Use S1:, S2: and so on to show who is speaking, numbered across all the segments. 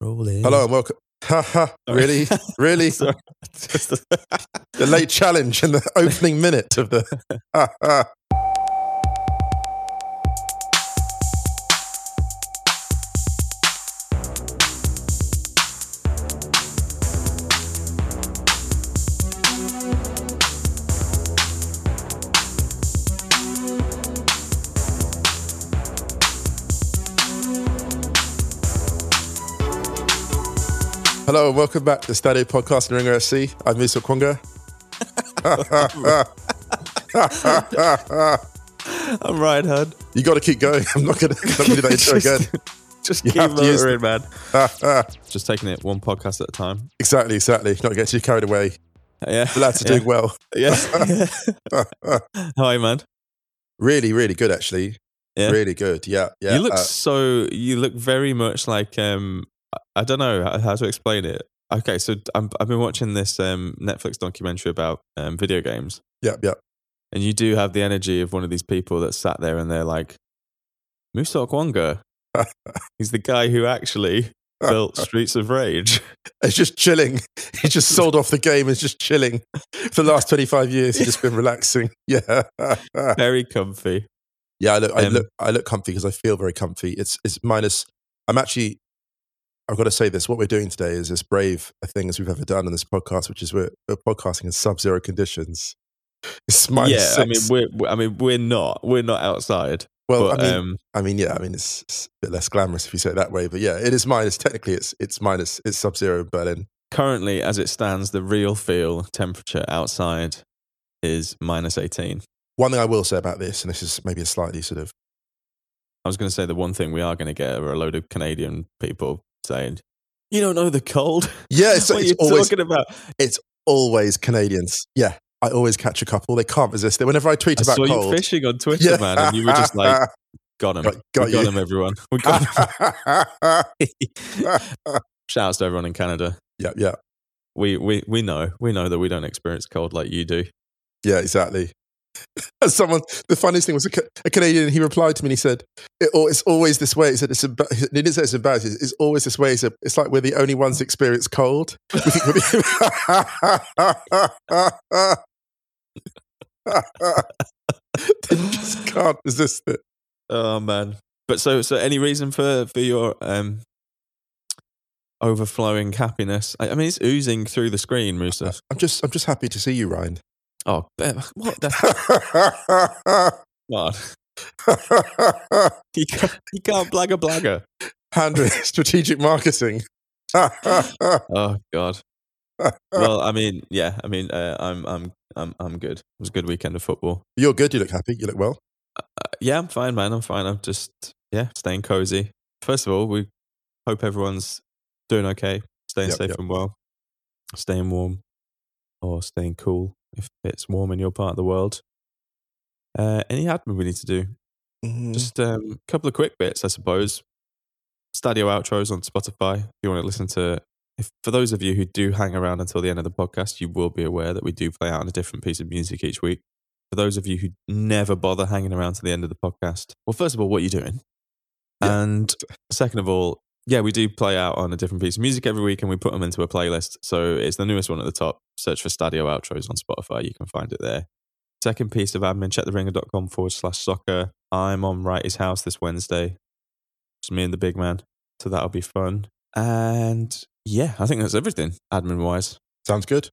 S1: Rolling.
S2: Hello and welcome. Really? Really?
S1: Sorry.
S2: The late challenge in the opening minute of the... Hello and welcome back to the Stadio Podcast in Ringer FC. I'm Musa Kwonga.
S1: I'm Ryan Hudd.
S2: You got to keep going. I'm not going to do that intro again.
S1: Just
S2: You
S1: keep
S2: have to use
S1: motoring, man. Just taking it one podcast at a time.
S2: Exactly. Not to get too carried away.
S1: Yeah.
S2: The lads are doing well.
S1: Yeah. How are you, man?
S2: Really, really good, actually.
S1: Yeah.
S2: Really good. Yeah.
S1: You look very much like, I don't know how to explain it. Okay, so I've been watching this Netflix documentary about video games.
S2: Yeah.
S1: And you do have the energy of one of these people that sat there and they're like, Musa Kwonga. He's the guy who actually built Streets of Rage.
S2: It's just chilling. He just sold off the game. It's just chilling. For the last 25 years, he's just been relaxing. Yeah.
S1: Very comfy.
S2: Yeah, I look comfy because I feel very comfy. It's minus... I've got to say this. What we're doing today is as brave a thing as we've ever done on this podcast, which is we're podcasting in sub-zero conditions. It's minus 6.
S1: We're not outside.
S2: Well,
S1: but,
S2: it's a bit less glamorous if you say it that way. But yeah, it is minus. Technically, it's sub-zero in Berlin.
S1: Currently, as it stands, the real feel temperature outside is minus 18.
S2: One thing I will say about this, and this is maybe a slightly sort of...
S1: I was going to say the one thing we are going to get are a load of Canadian people saying, "You don't know the cold."
S2: Yeah,
S1: what are you talking about?
S2: It's always Canadians. Yeah, I always catch a couple. They can't resist it. Whenever I tweet about cold,
S1: I saw you fishing on Twitter, man, and you were just like, "Got him, got him, everyone. We got him." Shouts to everyone in Canada.
S2: Yeah.
S1: We know that we don't experience cold like you do.
S2: Yeah, exactly. The funniest thing was a Canadian. He replied to me and he said, "It's always this way." He said, "He didn't say it's embarrassing. It's always this way." He said, "It's like we're the only ones that experience cold." They just can't resist it.
S1: Oh man! But so any reason for your overflowing happiness? I mean, it's oozing through the screen, Musa.
S2: I'm just happy to see you, Ryan.
S1: Oh, what the? What? He can't blagger.
S2: Handling strategic marketing.
S1: Oh God. Well, I'm good. It was a good weekend of football.
S2: You're good. You look happy. You look well.
S1: Yeah, I'm fine, man. I'm fine. I'm just staying cozy. First of all, we hope everyone's doing okay, staying safe and well, staying warm or staying cool if it's warm in your part of the world. Any admin we need to do? Just a couple of quick bits, I suppose. Stadio outros on Spotify. If you want to listen to, for those of you who do hang around until the end of the podcast, you will be aware that we do play out on a different piece of music each week. For those of you who never bother hanging around to the end of the podcast, well, first of all, what are you doing? Yeah. And second of all, yeah, we do play out on a different piece of music every week and we put them into a playlist. So it's the newest one at the top. Search for Stadio Outros on Spotify. You can find it there. Second piece of admin, checktheringer.com/soccer. I'm on Wrighty's house this Wednesday. It's me and the big man. So that'll be fun. And yeah, I think that's everything admin-wise.
S2: Sounds good.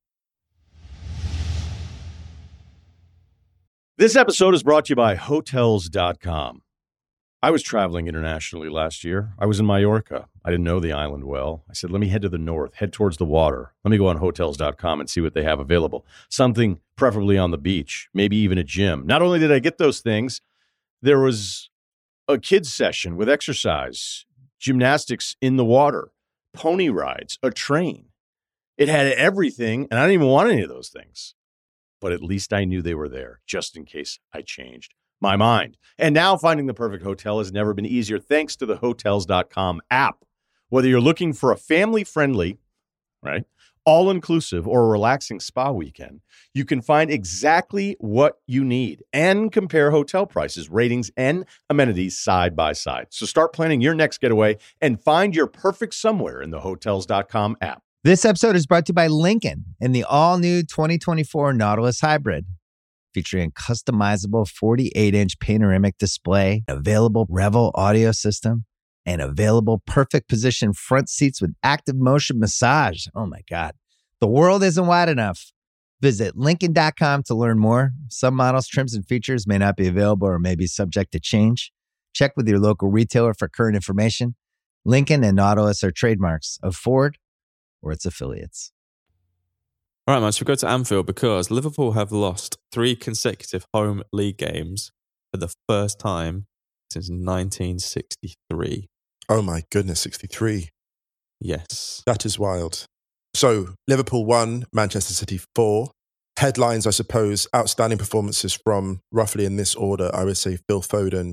S3: This episode is brought to you by Hotels.com. I was traveling internationally last year. I was in Mallorca. I didn't know the island well. I said, let me head to the north, head towards the water. Let me go on Hotels.com and see what they have available. Something preferably on the beach, maybe even a gym. Not only did I get those things, there was a kids session with exercise, gymnastics in the water, pony rides, a train. It had everything, and I didn't even want any of those things. But at least I knew they were there, just in case I changed my mind. And now finding the perfect hotel has never been easier thanks to the Hotels.com app. Whether you're looking for a family-friendly, right, all-inclusive or a relaxing spa weekend, you can find exactly what you need and compare hotel prices, ratings, and amenities side by side. So start planning your next getaway and find your perfect somewhere in the Hotels.com app.
S4: This episode is brought to you by Lincoln and the all-new 2024 Nautilus Hybrid, featuring a customizable 48-inch panoramic display, available Revel audio system, and available perfect position front seats with active motion massage. Oh my God. The world isn't wide enough. Visit Lincoln.com to learn more. Some models, trims, and features may not be available or may be subject to change. Check with your local retailer for current information. Lincoln and Nautilus are trademarks of Ford or its affiliates.
S1: All right, man, so we go to Anfield because Liverpool have lost 3 consecutive home league games for the first time since 1963.
S2: Oh my goodness, 63.
S1: Yes.
S2: That is wild. So Liverpool 1, Manchester City 4. Headlines, I suppose, outstanding performances from roughly in this order. I would say Phil Foden,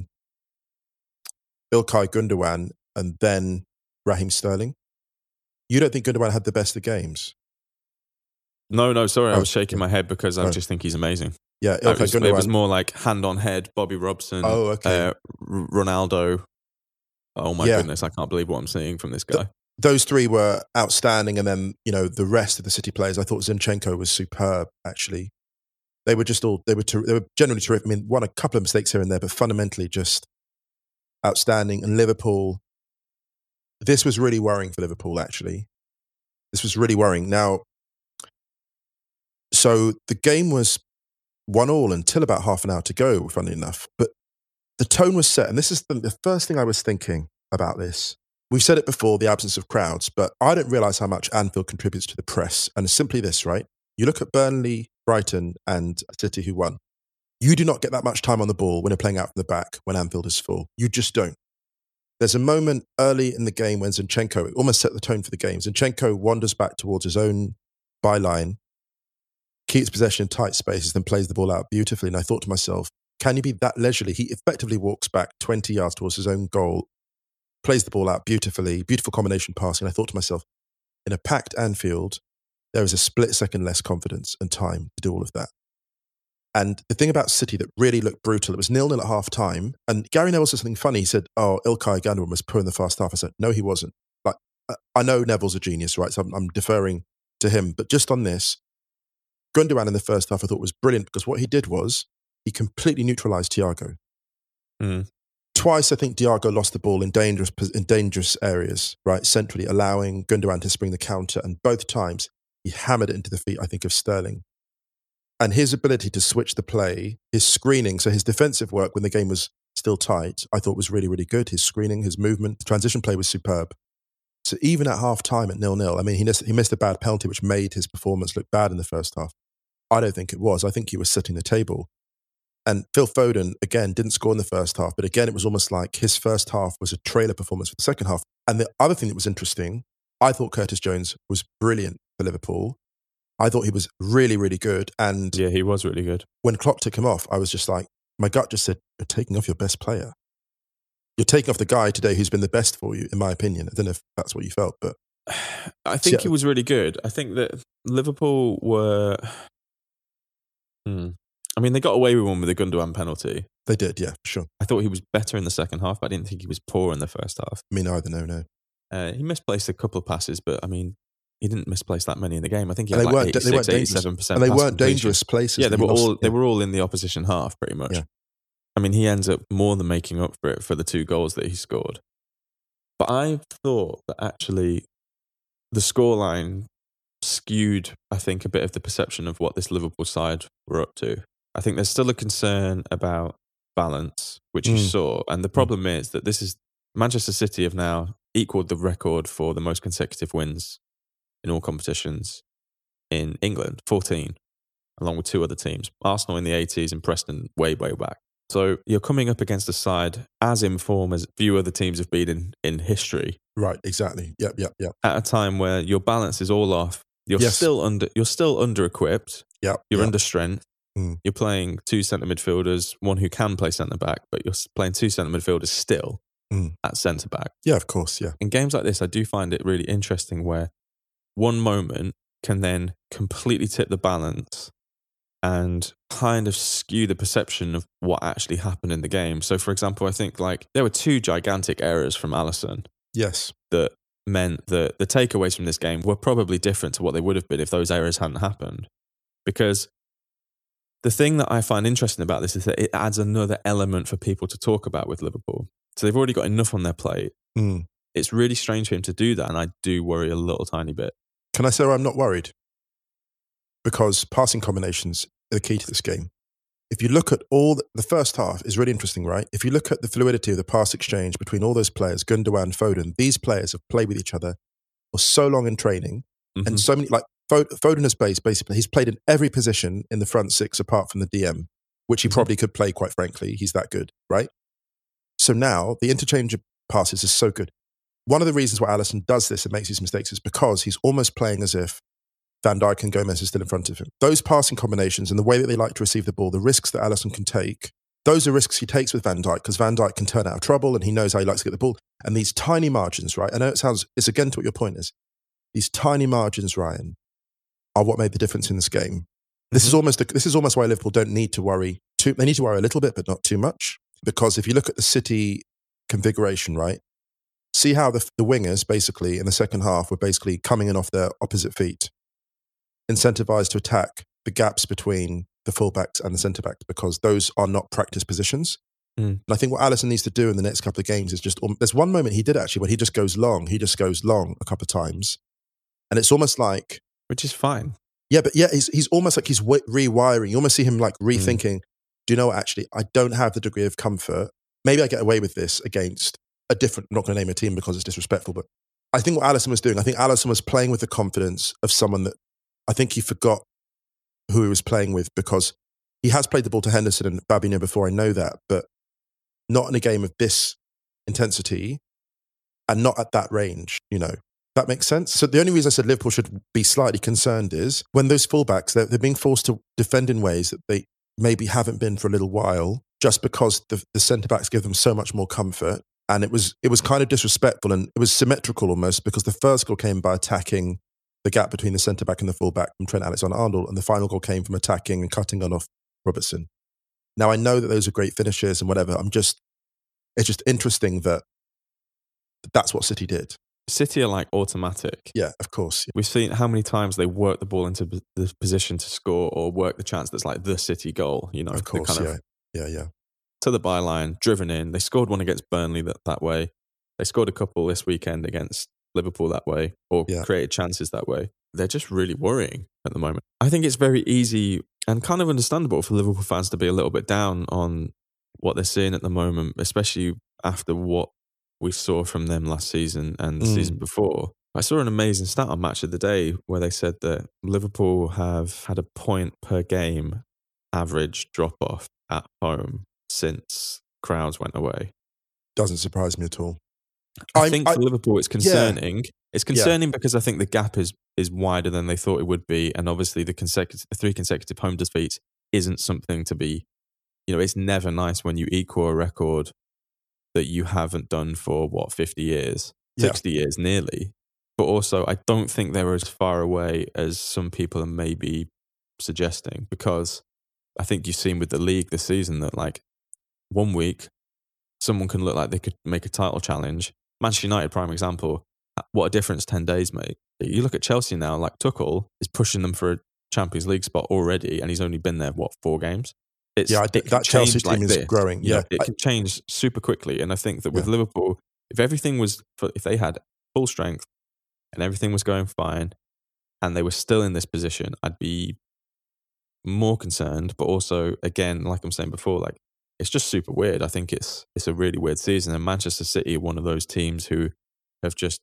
S2: Ilkay Gundogan, and then Raheem Sterling. You don't think Gundogan had the best of games?
S1: No, sorry. I was shaking my head because I just think he's amazing.
S2: Yeah, Ilkay Gundogan.
S1: It was more like hand on head, Bobby Robson, Ronaldo. Oh my goodness, I can't believe what I'm seeing from this guy.
S2: Those 3 were outstanding, and then the rest of the City players. I thought Zinchenko was superb. Actually, they were generally terrific. I mean, won a couple of mistakes here and there, but fundamentally just outstanding. And Liverpool, this was really worrying for Liverpool. Actually, this was really worrying. Now, so the game was 1-1 until about half an hour to go. Funnily enough, but the tone was set, and this is the first thing I was thinking about this. We've said it before, the absence of crowds, but I didn't realise how much Anfield contributes to the press. And it's simply this, right? You look at Burnley, Brighton, and City who won. You do not get that much time on the ball when you're playing out from the back when Anfield is full. You just don't. There's a moment early in the game when Zinchenko almost set the tone for the game. Zinchenko wanders back towards his own byline, keeps possession in tight spaces, then plays the ball out beautifully. And I thought to myself, can you be that leisurely? He effectively walks back 20 yards towards his own goal, plays the ball out beautifully, beautiful combination passing. And I thought to myself, in a packed Anfield, there is a split second less confidence and time to do all of that. And the thing about City that really looked brutal, it was 0-0 at half time. And Gary Neville said something funny. He said, Ilkay Gundogan was poor in the first half. I said, no, he wasn't. Like, I know Neville's a genius, right? So I'm deferring to him. But just on this, Gundogan in the first half I thought was brilliant because what he did was he completely neutralised Thiago. Twice, I think Thiago lost the ball in dangerous areas, right, centrally, allowing Gundogan to spring the counter. And both times, he hammered it into the feet, I think, of Sterling. And his ability to switch the play, his screening, so his defensive work when the game was still tight, I thought was really, really good. His screening, his movement, the transition play was superb. So even at half-time at 0-0, I mean, he missed a bad penalty, which made his performance look bad in the first half. I don't think it was. I think he was setting the table. And Phil Foden, again, didn't score in the first half. But again, it was almost like his first half was a trailer performance for the second half. And the other thing that was interesting, I thought Curtis Jones was brilliant for Liverpool. I thought he was really, really good. And
S1: yeah, he was really good.
S2: When Klopp took him off, I was just like, my gut just said, you're taking off your best player. You're taking off the guy today who's been the best for you, in my opinion. I don't know if that's what you felt, but...
S1: I think he was really good. I think that Liverpool were... I mean, they got away with one with a Gundogan penalty.
S2: They did, yeah, sure.
S1: I thought he was better in the second half, but I didn't think he was poor in the first half.
S2: Me neither, no.
S1: He misplaced a couple of passes, but I mean, he didn't misplace that many in the game. I think he had like 87%.
S2: And they weren't dangerous places.
S1: Yeah, they were all in the opposition half, pretty much.
S2: Yeah.
S1: I mean, he ends up more than making up for it for the 2 goals that he scored. But I thought that actually the scoreline skewed, I think, a bit of the perception of what this Liverpool side were up to. I think there's still a concern about balance, which you saw. And the problem is that Manchester City have now equaled the record for the most consecutive wins in all competitions in England, 14, along with 2 other teams. Arsenal in the 80s and Preston way, way back. So you're coming up against a side as in form as few other teams have been in history.
S2: Right, exactly. Yep.
S1: At a time where your balance is all off. You're still under-equipped.
S2: Yep.
S1: You're under strength. You're playing 2 centre midfielders, one who can play centre back, but you're playing 2 centre midfielders still at centre back.
S2: Yeah, of course, yeah.
S1: In games like this, I do find it really interesting where one moment can then completely tip the balance and kind of skew the perception of what actually happened in the game. So, for example, I think like there were 2 gigantic errors from Alisson.
S2: Yes.
S1: That meant that the takeaways from this game were probably different to what they would have been if those errors hadn't happened. Because the thing that I find interesting about this is that it adds another element for people to talk about with Liverpool. So they've already got enough on their plate. It's really strange for him to do that, and I do worry a little tiny bit.
S2: Can I say I'm not worried? Because passing combinations are the key to this game. If you look at all the first half is really interesting, right? If you look at the fluidity of the pass exchange between all those players, Gundogan, Foden, these players have played with each other for so long in training, and so many, like Foden has basically, he's played in every position in the front 6 apart from the DM, which he probably could play, quite frankly. He's that good, right? So now the interchange of passes is so good. One of the reasons why Alisson does this and makes these mistakes is because he's almost playing as if Van Dijk and Gomez are still in front of him. Those passing combinations and the way that they like to receive the ball, the risks that Alisson can take, those are risks he takes with Van Dijk because Van Dijk can turn out of trouble and he knows how he likes to get the ball. And these tiny margins, right? I know it's again to what your point is. These tiny margins, Ryan, are what made the difference in this game. This is almost why Liverpool don't need to worry. They need to worry a little bit, but not too much. Because if you look at the City configuration, right? See how the wingers basically in the second half were basically coming in off their opposite feet, incentivized to attack the gaps between the fullbacks and the centre-backs because those are not practice positions. And I think what Alisson needs to do in the next couple of games is just, there's one moment he did actually when he just goes long. He just goes long a couple of times. And it's almost like...
S1: Which is fine.
S2: Yeah, but yeah, he's almost like he's rewiring. You almost see him like rethinking, do you know what, actually, I don't have the degree of comfort. Maybe I get away with this against a different, I'm not going to name a team because it's disrespectful, but I think what Alisson was doing, I think Alisson was playing with the confidence of someone that I think he forgot who he was playing with because he has played the ball to Henderson and Fabinho before, I know that, but not in a game of this intensity and not at that range, you know. That makes sense? So the only reason I said Liverpool should be slightly concerned is when those fullbacks, they're being forced to defend in ways that they maybe haven't been for a little while just because the centre-backs give them so much more comfort. And it was kind of disrespectful and it was symmetrical almost because the first goal came by attacking the gap between the centre-back and the full-back from Trent Alexander-Arnold, and the final goal came from attacking and cutting on off Robertson. Now, I know that those are great finishes and whatever. It's just interesting that that's what City did.
S1: City are like automatic.
S2: Yeah, of course. Yeah.
S1: We've seen how many times they work the ball into the position to score or work the chance that's like the City goal, you know.
S2: Of course, yeah.
S1: To the byline, driven in. They scored one against Burnley that way. They scored a couple this weekend against Liverpool that way or created chances that way. They're just really worrying at the moment. I think it's very easy and kind of understandable for Liverpool fans to be a little bit down on what they're seeing at the moment, especially after what we saw from them last season and the season before. I saw an amazing stat on Match of the Day where they said that Liverpool have had a point per game average drop-off at home since crowds went away.
S2: Doesn't surprise me at all.
S1: I think for Liverpool it's concerning. Yeah. It's concerning because I think the gap is wider than they thought it would be, and obviously the 3 consecutive home defeats isn't something to be, you know, it's never nice when you equal a record that you haven't done for 50 years, 60 years nearly. But also I don't think they're as far away as some people are maybe suggesting, because I think you've seen with the league this season that like one week someone can look like they could make a title challenge. Manchester United, prime example, what a difference 10 days make. You look at Chelsea now, like Tuchel is pushing them for a Champions League spot already, and he's only been there, 4 games?
S2: That Chelsea team is growing. Yeah,
S1: it can change super quickly. And I think that with Liverpool, if they had full strength and everything was going fine and they were still in this position, I'd be more concerned. But also, again, like I'm saying before, like it's just super weird. I think it's a really weird season. And Manchester City are one of those teams who have just,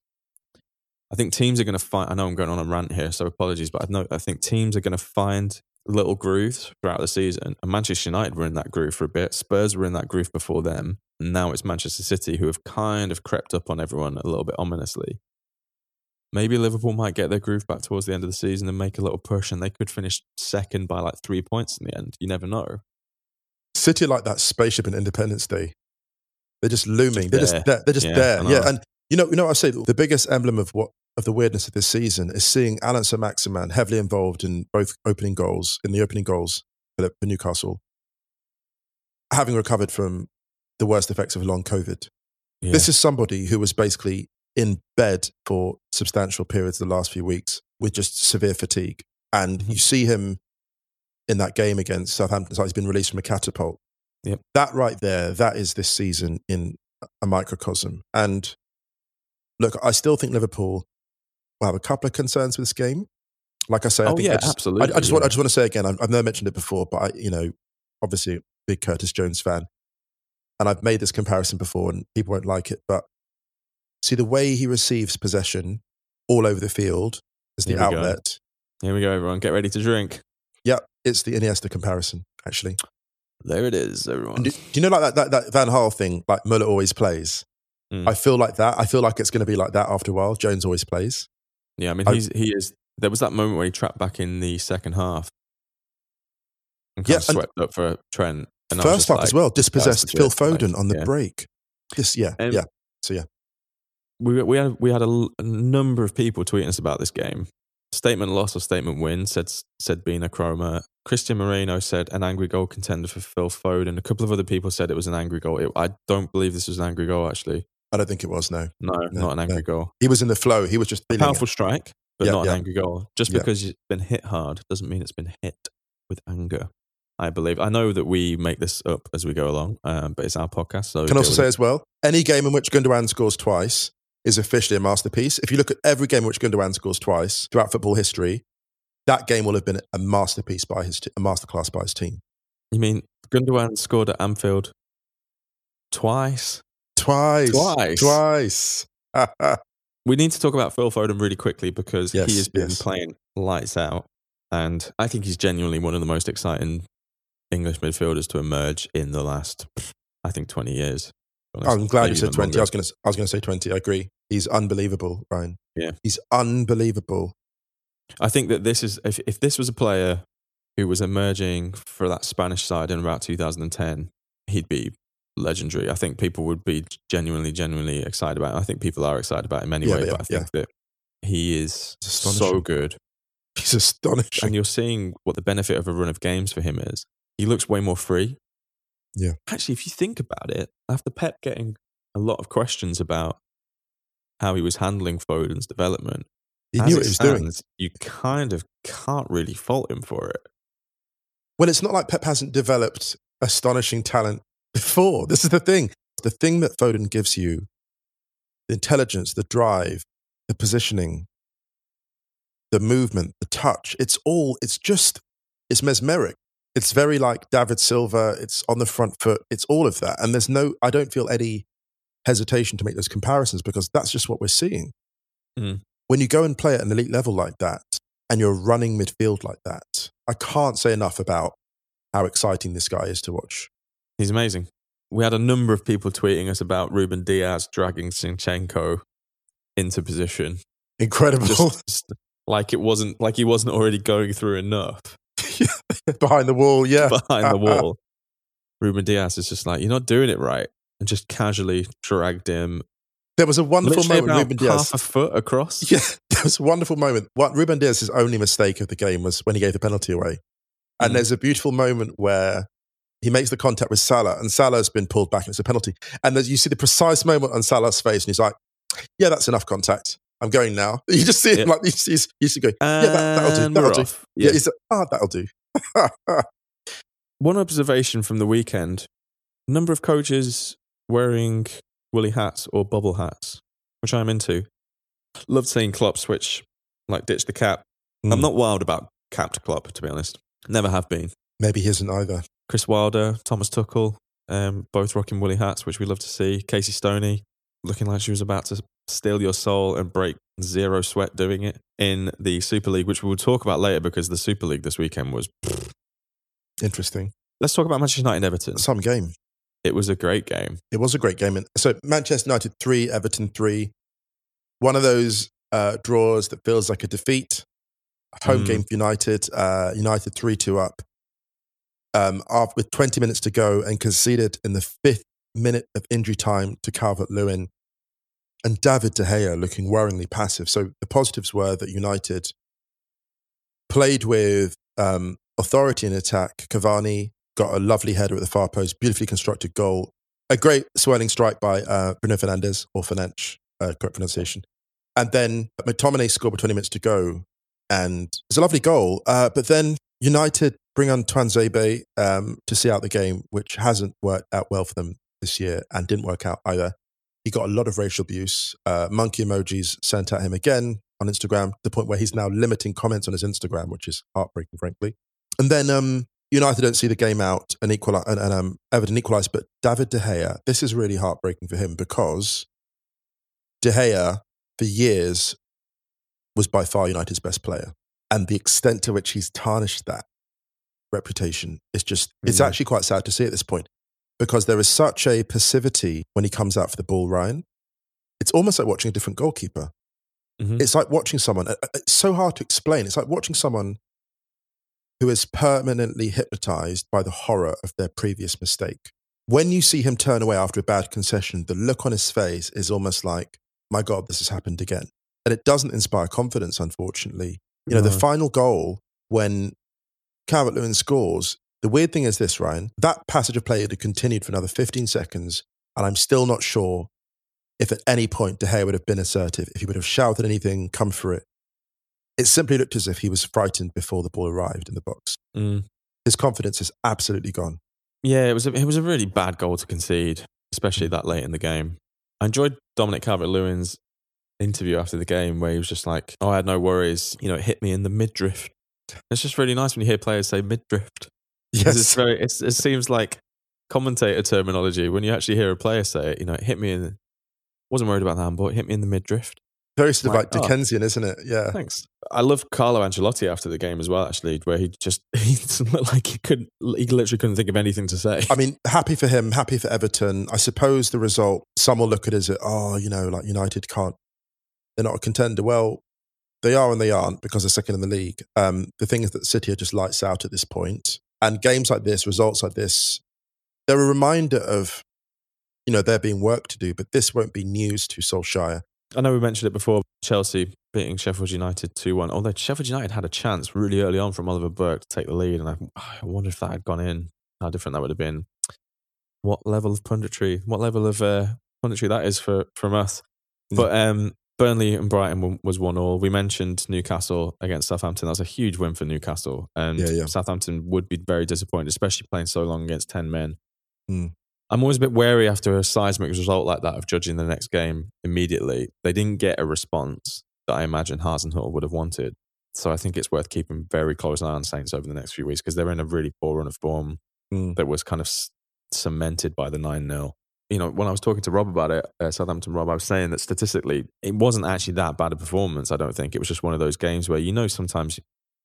S1: I think teams are going to find, I know I'm going on a rant here, so apologies, but I think teams are going to find little grooves throughout the season. And Manchester United were in that groove for a bit. Spurs were in that groove before them. And now it's Manchester City who have kind of crept up on everyone a little bit ominously. Maybe Liverpool might get their groove back towards the end of the season and make a little push, and they could finish second by like 3 points in the end. You never know.
S2: City are like that spaceship in Independence Day. They're just looming. They're just there.
S1: Yeah.
S2: Yeah. And you know what I say? The biggest emblem of what of the weirdness of this season is seeing Alan Saint-Maximin heavily involved in both opening goals for Newcastle, having recovered from the worst effects of long COVID. Yeah. This is somebody who was basically in bed for substantial periods the last few weeks with just severe fatigue. And you see him in that game against Southampton. It's like he's been released from a catapult.
S1: Yep.
S2: That right there, that is this season in a microcosm. And look, I still think Liverpool will have a couple of concerns with this game. Like I say,
S1: absolutely.
S2: I just want to say again, I've never mentioned it before, but obviously a big Curtis Jones fan. And I've made this comparison before and people won't like it, but see the way he receives possession all over the field as the outlet.
S1: Here we go, everyone. Get ready to drink.
S2: Yeah, it's the Iniesta comparison, actually.
S1: There it is, everyone.
S2: Do you know like that Van Gaal thing, like Muller always plays? I feel like that. I feel like it's going to be like that after a while. Jones always plays.
S1: Yeah, I mean, he is. There was that moment where he trapped back in the second half and kind of swept up for Trent. And
S2: first half as well, dispossessed Phil Foden on the break.
S1: We had a number of people tweeting us about this game. Statement loss or statement win, said Bina Chroma. Christian Moreno said an angry goal contender for Phil Foden. A couple of other people said it was an angry goal. I don't believe this was an angry goal, actually.
S2: I don't think it was, no.
S1: No, not an angry goal.
S2: He was in the flow. He was just feeling
S1: a powerful strike, but not an angry goal. Just because it's been hit hard doesn't mean it's been hit with anger, I believe. I know that we make this up as we go along, but it's our podcast. So
S2: can also say as well, any game in which Gundogan scores twice is officially a masterpiece. If you look at every game in which Gundogan scores twice throughout football history, that game will have been a masterpiece by a masterclass by his team.
S1: You mean Gundogan scored at Anfield twice?
S2: Twice.
S1: We need to talk about Phil Foden really quickly because he has been playing lights out, and I think he's genuinely one of the most exciting English midfielders to emerge in the last, I think, 20 years.
S2: I'm glad you said 20. I was going to say 20. I agree. He's unbelievable, Ryan.
S1: Yeah,
S2: he's unbelievable.
S1: I think that this is if this was a player who was emerging for that Spanish side in about 2010, he'd be legendary. I think people would be genuinely excited about him. I think people are excited about him anyway, but I think that he is so good.
S2: He's astonishing.
S1: And you're seeing what the benefit of a run of games for him is. He looks way more free.
S2: Yeah.
S1: Actually, if you think about it, after Pep getting a lot of questions about how he was handling Foden's development,
S2: he knew what he was doing.
S1: You kind of can't really fault him for it.
S2: Well, it's not like Pep hasn't developed astonishing talent before. This is the thing. The thing that Foden gives you, the intelligence, the drive, the positioning, the movement, the touch, it's mesmeric. It's very like David Silva. It's on the front foot. It's all of that. And I don't feel any hesitation to make those comparisons because that's just what we're seeing. When you go and play at an elite level like that and you're running midfield like that, I can't say enough about how exciting this guy is to watch.
S1: He's amazing. We had a number of people tweeting us about Ruben Diaz dragging Zinchenko into position.
S2: Incredible.
S1: Just like he wasn't already going through enough.
S2: Behind the wall, yeah.
S1: Behind the wall. Ruben Diaz is just like, you're not doing it right. And just casually dragged him.
S2: There was a wonderful moment, Ruben Diaz.
S1: Half a foot across.
S2: Yeah, there was a wonderful moment. Ruben Diaz's only mistake of the game was when he gave the penalty away. And there's a beautiful moment where he makes the contact with Salah, and Salah's been pulled back, and it's a penalty. And you see the precise moment on Salah's face, and he's like, yeah, that's enough contact. I'm going now. You just see him like, he's to go, that'll do. Yeah, he's like, that'll do.
S1: One observation from the weekend, number of coaches wearing woolly hats or bubble hats, which I'm into. Loved seeing Klopp ditch the cap. I'm not wild about capped Klopp, to be honest. Never have been.
S2: Maybe he isn't either.
S1: Chris Wilder, Thomas Tuchel, both rocking woolly hats, which we love to see. Casey Stoney, looking like she was about to steal your soul and break zero sweat doing it in the Super League, which we will talk about later because the Super League this weekend was
S2: interesting.
S1: Let's talk about Manchester United Everton.
S2: Some game.
S1: It was a great game.
S2: It was a great game. And so Manchester United 3, Everton 3. One of those draws that feels like a defeat. Home game for United. United 3-2 up. With 20 minutes to go and conceded in the 5th minute of injury time to Calvert-Lewin. and David De Gea looking worryingly passive. So the positives were that United played with authority in attack. Cavani got a lovely header at the far post, beautifully constructed goal. A great swirling strike by Bruno Fernandes, or Fernandes, correct pronunciation. And then McTominay scored with 20 minutes to go. And it's a lovely goal. But then United bring on Tuanzebe to see out the game, which hasn't worked out well for them this year and didn't work out either. He got a lot of racial abuse, monkey emojis sent at him again on Instagram, to the point where he's now limiting comments on his Instagram, which is heartbreaking, frankly. And then United don't see the game out and Everton equalise, but David De Gea, this is really heartbreaking for him, because De Gea, for years, was by far United's best player. And the extent to which he's tarnished that reputation is just, it's actually quite sad to see at this point, because there is such a passivity when he comes out for the ball, Ryan. It's almost like watching a different goalkeeper. Mm-hmm. It's like watching someone, it's so hard to explain. It's like watching someone who is permanently hypnotized by the horror of their previous mistake. When you see him turn away after a bad concession, the look on his face is almost like, my God, this has happened again. And it doesn't inspire confidence, unfortunately. You know, the final goal, when Calvert-Lewin scores, the weird thing is this, Ryan, that passage of play had continued for another 15 seconds, and I'm still not sure if at any point De Gea would have been assertive, if he would have shouted anything, come for it. It simply looked as if he was frightened before the ball arrived in the box. His confidence is absolutely gone.
S1: Yeah, it was a really bad goal to concede, especially that late in the game. I enjoyed Dominic Calvert-Lewin's interview after the game, where he was just like, I had no worries, it hit me in the midriff. It's just really nice when you hear players say midriff.
S2: Yes.
S1: It seems like commentator terminology when you actually hear a player say it, it hit me wasn't worried about the handball, it hit me in the midriff.
S2: Very sort of like Dickensian, isn't it? Yeah.
S1: Thanks. I love Carlo Ancelotti after the game as well, actually, where he looked like he literally couldn't think of anything to say.
S2: I mean, happy for him, happy for Everton. I suppose the result, some will look at it as, like United can't, they're not a contender. Well, they are and they aren't, because they're second in the league. The thing is that City are just lights out at this point. And games like this, results like this, they're a reminder of, there being work to do, but this won't be news to Solskjaer.
S1: I know we mentioned it before, Chelsea beating Sheffield United 2-1, although Sheffield United had a chance really early on from Oliver Burke to take the lead, and I wonder if that had gone in, how different that would have been. What level of punditry that is from us. But Burnley and Brighton was 1-1. We mentioned Newcastle against Southampton. That was a huge win for Newcastle, and Southampton would be very disappointed, especially playing so long against 10 men. I'm always a bit wary after a seismic result like that of judging the next game immediately. They didn't get a response that I imagine Hasenhüttl would have wanted. So I think it's worth keeping very close eye on Saints over the next few weeks, because they're in a really poor run of form that was kind of cemented by the 9-0. When I was talking to Rob about it, Southampton Rob, I was saying that statistically, it wasn't actually that bad a performance, I don't think. It was just one of those games where, sometimes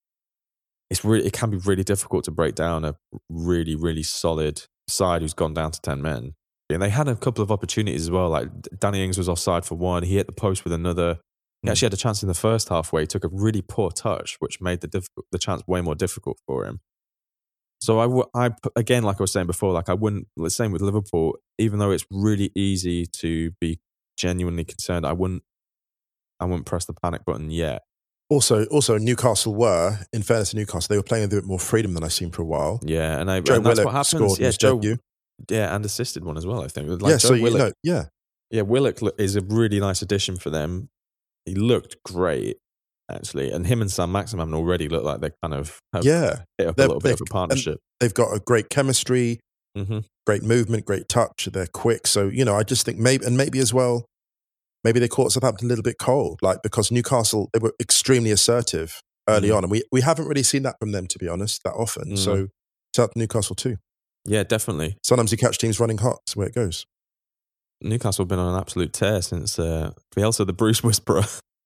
S1: it can be really difficult to break down a really, really solid side who's gone down to 10 men. And they had a couple of opportunities as well. Like Danny Ings was offside for one. He hit the post with another. He actually had a chance in the first half where he took a really poor touch, which made the chance way more difficult for him. So I again, like I was saying before, I wouldn't, the same with Liverpool, even though it's really easy to be genuinely concerned, I wouldn't press the panic button yet.
S2: Also, Newcastle were, in fairness to Newcastle, they were playing with a bit more freedom than I've seen for a while.
S1: Yeah, and that's
S2: Willock
S1: what happens.
S2: Scored
S1: and assisted one as well, I think.
S2: Willock,
S1: Yeah, Willock is a really nice addition for them. He looked great, actually. And him and Sam Maximin already look like they kind of have hit up a little bit of a partnership.
S2: They've got a great chemistry, great movement, great touch. They're quick. So, I just think maybe as well, maybe they caught Southampton a little bit cold, because Newcastle, they were extremely assertive early on. And we haven't really seen that from them, to be honest, that often. So it's up to Newcastle too.
S1: Yeah, definitely.
S2: Sometimes you catch teams running hot. That's the way it goes.
S1: Newcastle have been on an absolute tear since Bielsa, the Bruce Whisperer.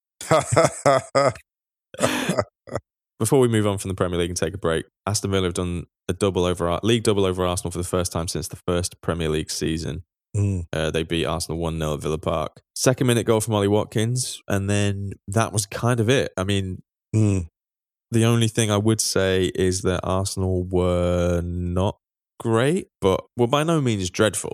S1: Before we move on from the Premier League and take a break, Aston Villa have done a league double over Arsenal for the first time since the first Premier League season. They beat Arsenal 1-0 at Villa Park. Second minute goal from Ollie Watkins, and then that was kind of it. I mean, the only thing I would say is that Arsenal were not great, but were by no means dreadful.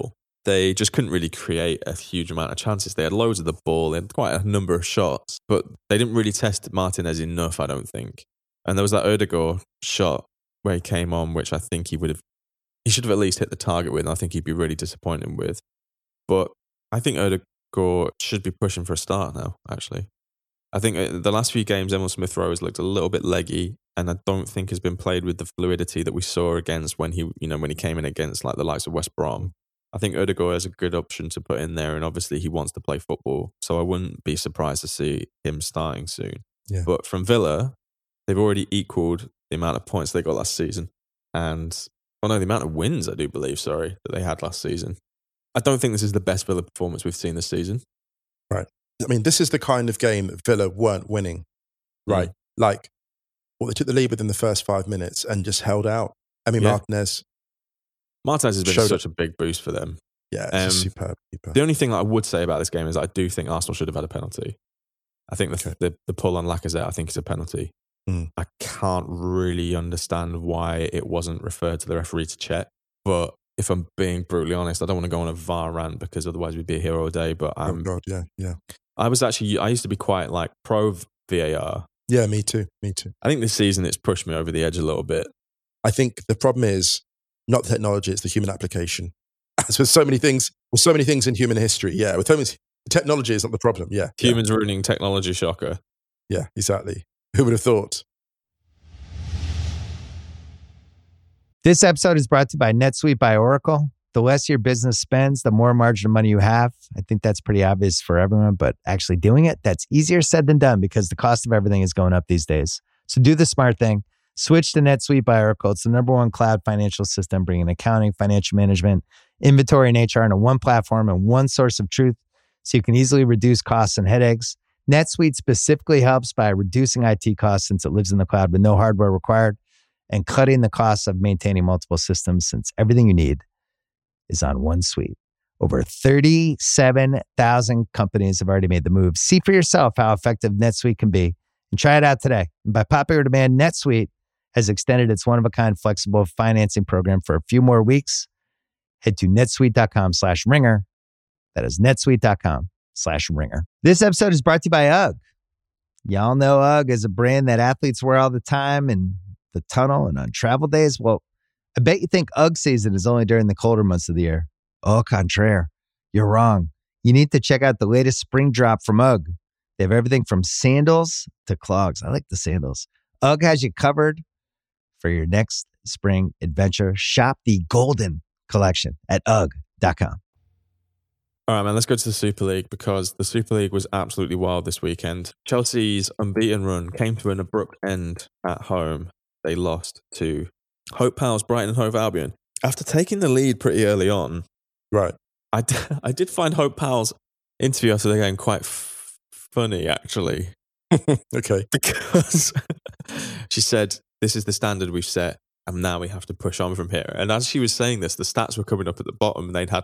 S1: they just couldn't really create a huge amount of chances. They had loads of the ball, they had quite a number of shots, but they didn't really test Martinez enough, I don't think. And there was that Ødegaard shot where he came on, which I think he should have at least hit the target with, and I think he'd be really disappointed with. But I think Ødegaard should be pushing for a start now, actually. I think the last few games, Emil Smith Rowe has looked a little bit leggy, and I don't think has been played with the fluidity that we saw against when he came in against like the likes of West Brom. I think Ødegaard is a good option to put in there, and obviously he wants to play football, so I wouldn't be surprised to see him starting soon.
S2: Yeah.
S1: But from Villa, they've already equalled the amount of points they got last season, and the amount of wins, I do believe, that they had last season. I don't think this is the best Villa performance we've seen this season.
S2: Right. I mean, this is the kind of game that Villa weren't winning, right? Like, they took the lead within the first 5 minutes and just held out. I mean, Martinez
S1: has been such a big boost for them.
S2: Yeah, it's superb.
S1: The only thing that I would say about this game is I do think Arsenal should have had a penalty. I think the pull on Lacazette, I think, is a penalty. I can't really understand why it wasn't referred to the referee to check. But if I'm being brutally honest, I don't want to go on a VAR rant because otherwise we'd be here all day. But
S2: oh God, yeah.
S1: I used to be quite like pro VAR.
S2: Yeah, me too.
S1: I think this season it's pushed me over the edge a little bit.
S2: I think the problem is not the technology, it's the human application. As with so many things in human history, with the technology is not the problem.
S1: Humans ruining technology, shocker.
S2: Yeah, exactly. Who would have thought?
S4: This episode is brought to you by NetSuite by Oracle. The less your business spends, the more margin of money you have. I think that's pretty obvious for everyone, but actually doing it, that's easier said than done because the cost of everything is going up these days. So do the smart thing. Switch to NetSuite by Oracle. It's the #1 cloud financial system, bringing accounting, financial management, inventory, and HR into one platform and one source of truth so you can easily reduce costs and headaches. NetSuite specifically helps by reducing IT costs since it lives in the cloud with no hardware required and cutting the costs of maintaining multiple systems since everything you need is on one suite. Over 37,000 companies have already made the move. See for yourself how effective NetSuite can be and try it out today. And by popular demand, NetSuite has extended its one-of-a-kind flexible financing program for a few more weeks. Head to netsuite.com/ringer. That is netsuite.com/ringer. This episode is brought to you by UGG. Y'all know UGG is a brand that athletes wear all the time in the tunnel and on travel days. Well, I bet you think UGG season is only during the colder months of the year. Au contraire, you're wrong. You need to check out the latest spring drop from UGG. They have everything from sandals to clogs. I like the sandals. UGG has you covered for your next spring adventure. Shop the Golden Collection at UGG.com.
S1: All right, man, let's go to the Super League because the Super League was absolutely wild this weekend. Chelsea's unbeaten run came to an abrupt end at home. They lost to Hope Pals, Brighton and Hove Albion. After taking the lead pretty early on,
S2: right,
S1: I did find Hope Pals' interview after the game quite funny, actually.
S2: Okay.
S1: Because she said, this is the standard we've set, and now we have to push on from here. And as she was saying this, the stats were coming up at the bottom, and they'd had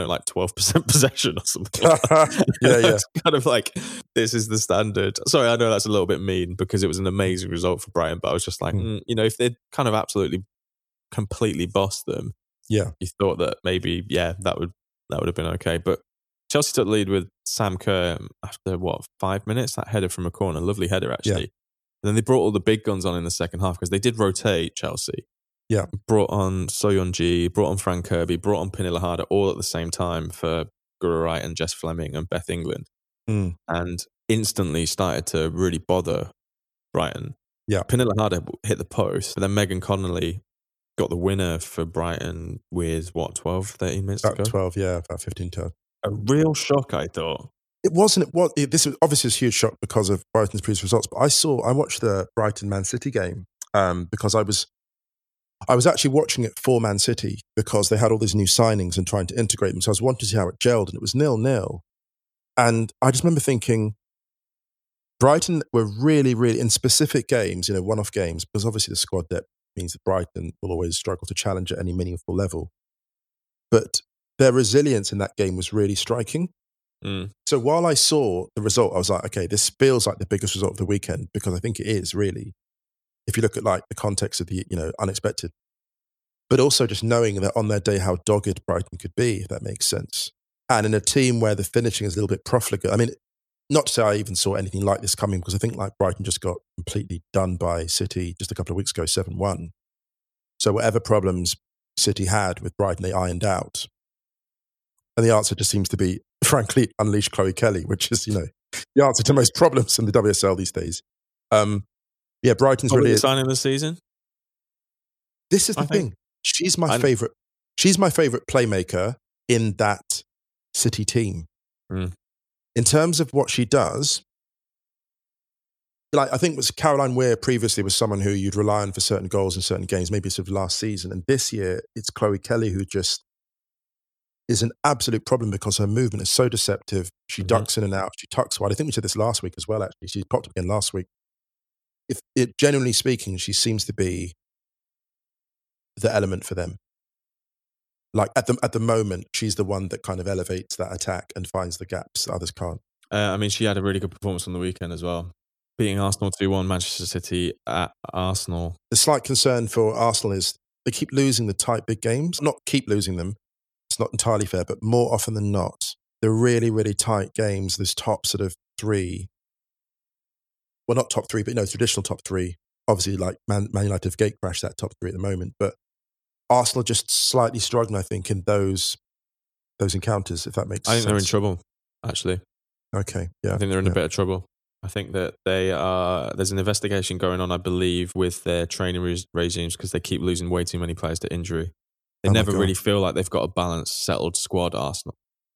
S1: 12% possession or something.
S2: Yeah.
S1: It's kind of like, this is the standard. Sorry, I know that's a little bit mean because it was an amazing result for Brighton, but I was just like, if they'd kind of absolutely, completely bossed them, you thought that maybe, that would have been okay. But Chelsea took the lead with Sam Kerr after 5 minutes? That header from a corner, lovely header actually.
S2: Yeah.
S1: And then they brought all the big guns on in the second half because they did rotate Chelsea.
S2: Yeah.
S1: Brought on Soyuncu, brought on Frank Kirby, brought on Pernilla Harder all at the same time for Guru Wright and Jess Fleming and Beth England. And instantly started to really bother Brighton.
S2: Yeah.
S1: Pernilla Harder hit the post, but then Megan Connolly got the winner for Brighton with 12, 13 minutes to go?
S2: 12, about 15 to.
S1: A real shock, I thought.
S2: It wasn't. This was obviously a huge shock because of Brighton's previous results. But I watched the Brighton Man City game because I was actually watching it for Man City because they had all these new signings and trying to integrate them. So I was wanting to see how it gelled, and it was 0-0. And I just remember thinking, Brighton were really, really in specific games, one-off games, because obviously the squad depth means that Brighton will always struggle to challenge at any meaningful level. But their resilience in that game was really striking. So while I saw the result, I was like, okay, this feels like the biggest result of the weekend because I think it is really, if you look at the context of the, unexpected. but also just knowing that on their day how dogged Brighton could be, if that makes sense. And in a team where the finishing is a little bit profligate, I mean, not to say I even saw anything like this coming, because I think like Brighton just got completely done by City just a couple of weeks ago, 7-1. So whatever problems City had with Brighton, they ironed out. And the answer just seems to be, frankly, unleash Chloe Kelly, which is, the answer to most problems in the WSL these days. Brighton's really
S1: signing this season.
S2: This is the thing. She's my favorite. She's my favorite playmaker in that City team.
S1: Mm.
S2: In terms of what she does, like I think was Caroline Weir previously was someone who you'd rely on for certain goals in certain games, maybe sort of last season. And this year, it's Chloe Kelly who just is an absolute problem because her movement is so deceptive. She ducks in and out. She tucks wide. I think we said this last week as well, actually. She popped up again last week. Generally speaking, she seems to be the element for them. Like at the moment, she's the one that kind of elevates that attack and finds the gaps that others can't.
S1: She had a really good performance on the weekend as well. Beating Arsenal 2-1, Manchester City at Arsenal.
S2: The slight concern for Arsenal is they keep losing the tight big games. Not keep losing them. It's not entirely fair, but more often than not, the really, really tight games, this top sort of three. Well, not top three, but traditional top three. Obviously, like Man United have gatecrashed that top three at the moment, but Arsenal just slightly struggling, I think, in those encounters, if that makes sense.
S1: I think they're in trouble, actually.
S2: Okay, yeah.
S1: I think they're in a bit of trouble. I think that there's an investigation going on, I believe, with their training regimes because they keep losing way too many players to injury. They never really feel like they've got a balanced, settled squad, Arsenal.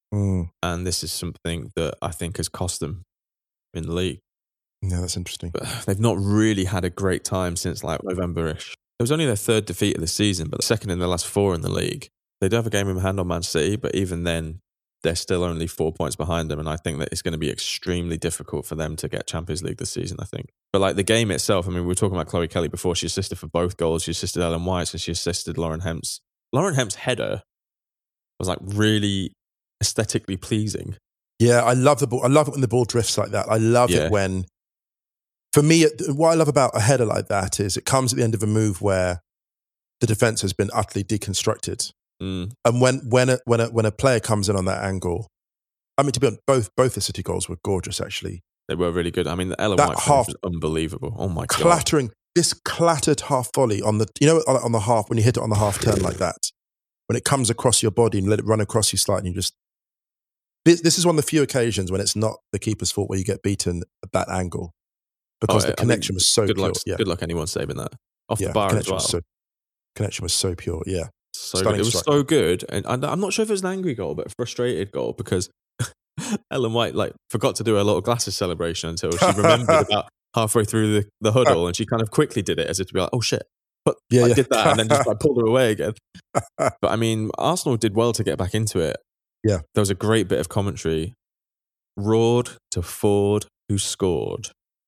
S1: And this is something that I think has cost them in the league.
S2: Yeah, that's interesting.
S1: But they've not really had a great time since like November-ish. It was only their third defeat of the season, but the second in the last 4 in the league. They do have a game in hand on Man City, but even then, they're still only 4 points behind them. And I think that it's going to be extremely difficult for them to get Champions League this season, I think. But like the game itself, I mean, we were talking about Chloe Kelly before. She assisted for both goals. She assisted Ellen White and she assisted Lauren Hemp's. Lauren Hemp's header was like really aesthetically pleasing.
S2: Yeah, I love the ball. I love it when the ball drifts like that. I love it when... For me, what I love about a header like that is it comes at the end of a move where the defense has been utterly deconstructed. And when a player comes in on that angle, I mean, to be honest, both the City goals were gorgeous, actually.
S1: They were really good. I mean, the Ellen White half was unbelievable. Oh my
S2: God. This clattered half volley on the, on the half, when you hit it on the half turn like that, when it comes across your body and let it run across you slightly, you just, this is one of the few occasions when it's not the keeper's fault where you get beaten at that angle. Because the connection was so pure.
S1: Good luck anyone saving that. Off the bar as well.
S2: Connection was so pure, yeah.
S1: It was so good. And I'm not sure if it was an angry goal, but a frustrated goal because Ellen White forgot to do her little glasses celebration until she remembered about halfway through the huddle and she kind of quickly did it as if to be like, oh shit. But I did that and then just pulled her away again. But I mean, Arsenal did well to get back into it.
S2: Yeah.
S1: There was a great bit of commentary. Roared to Ford, who scored.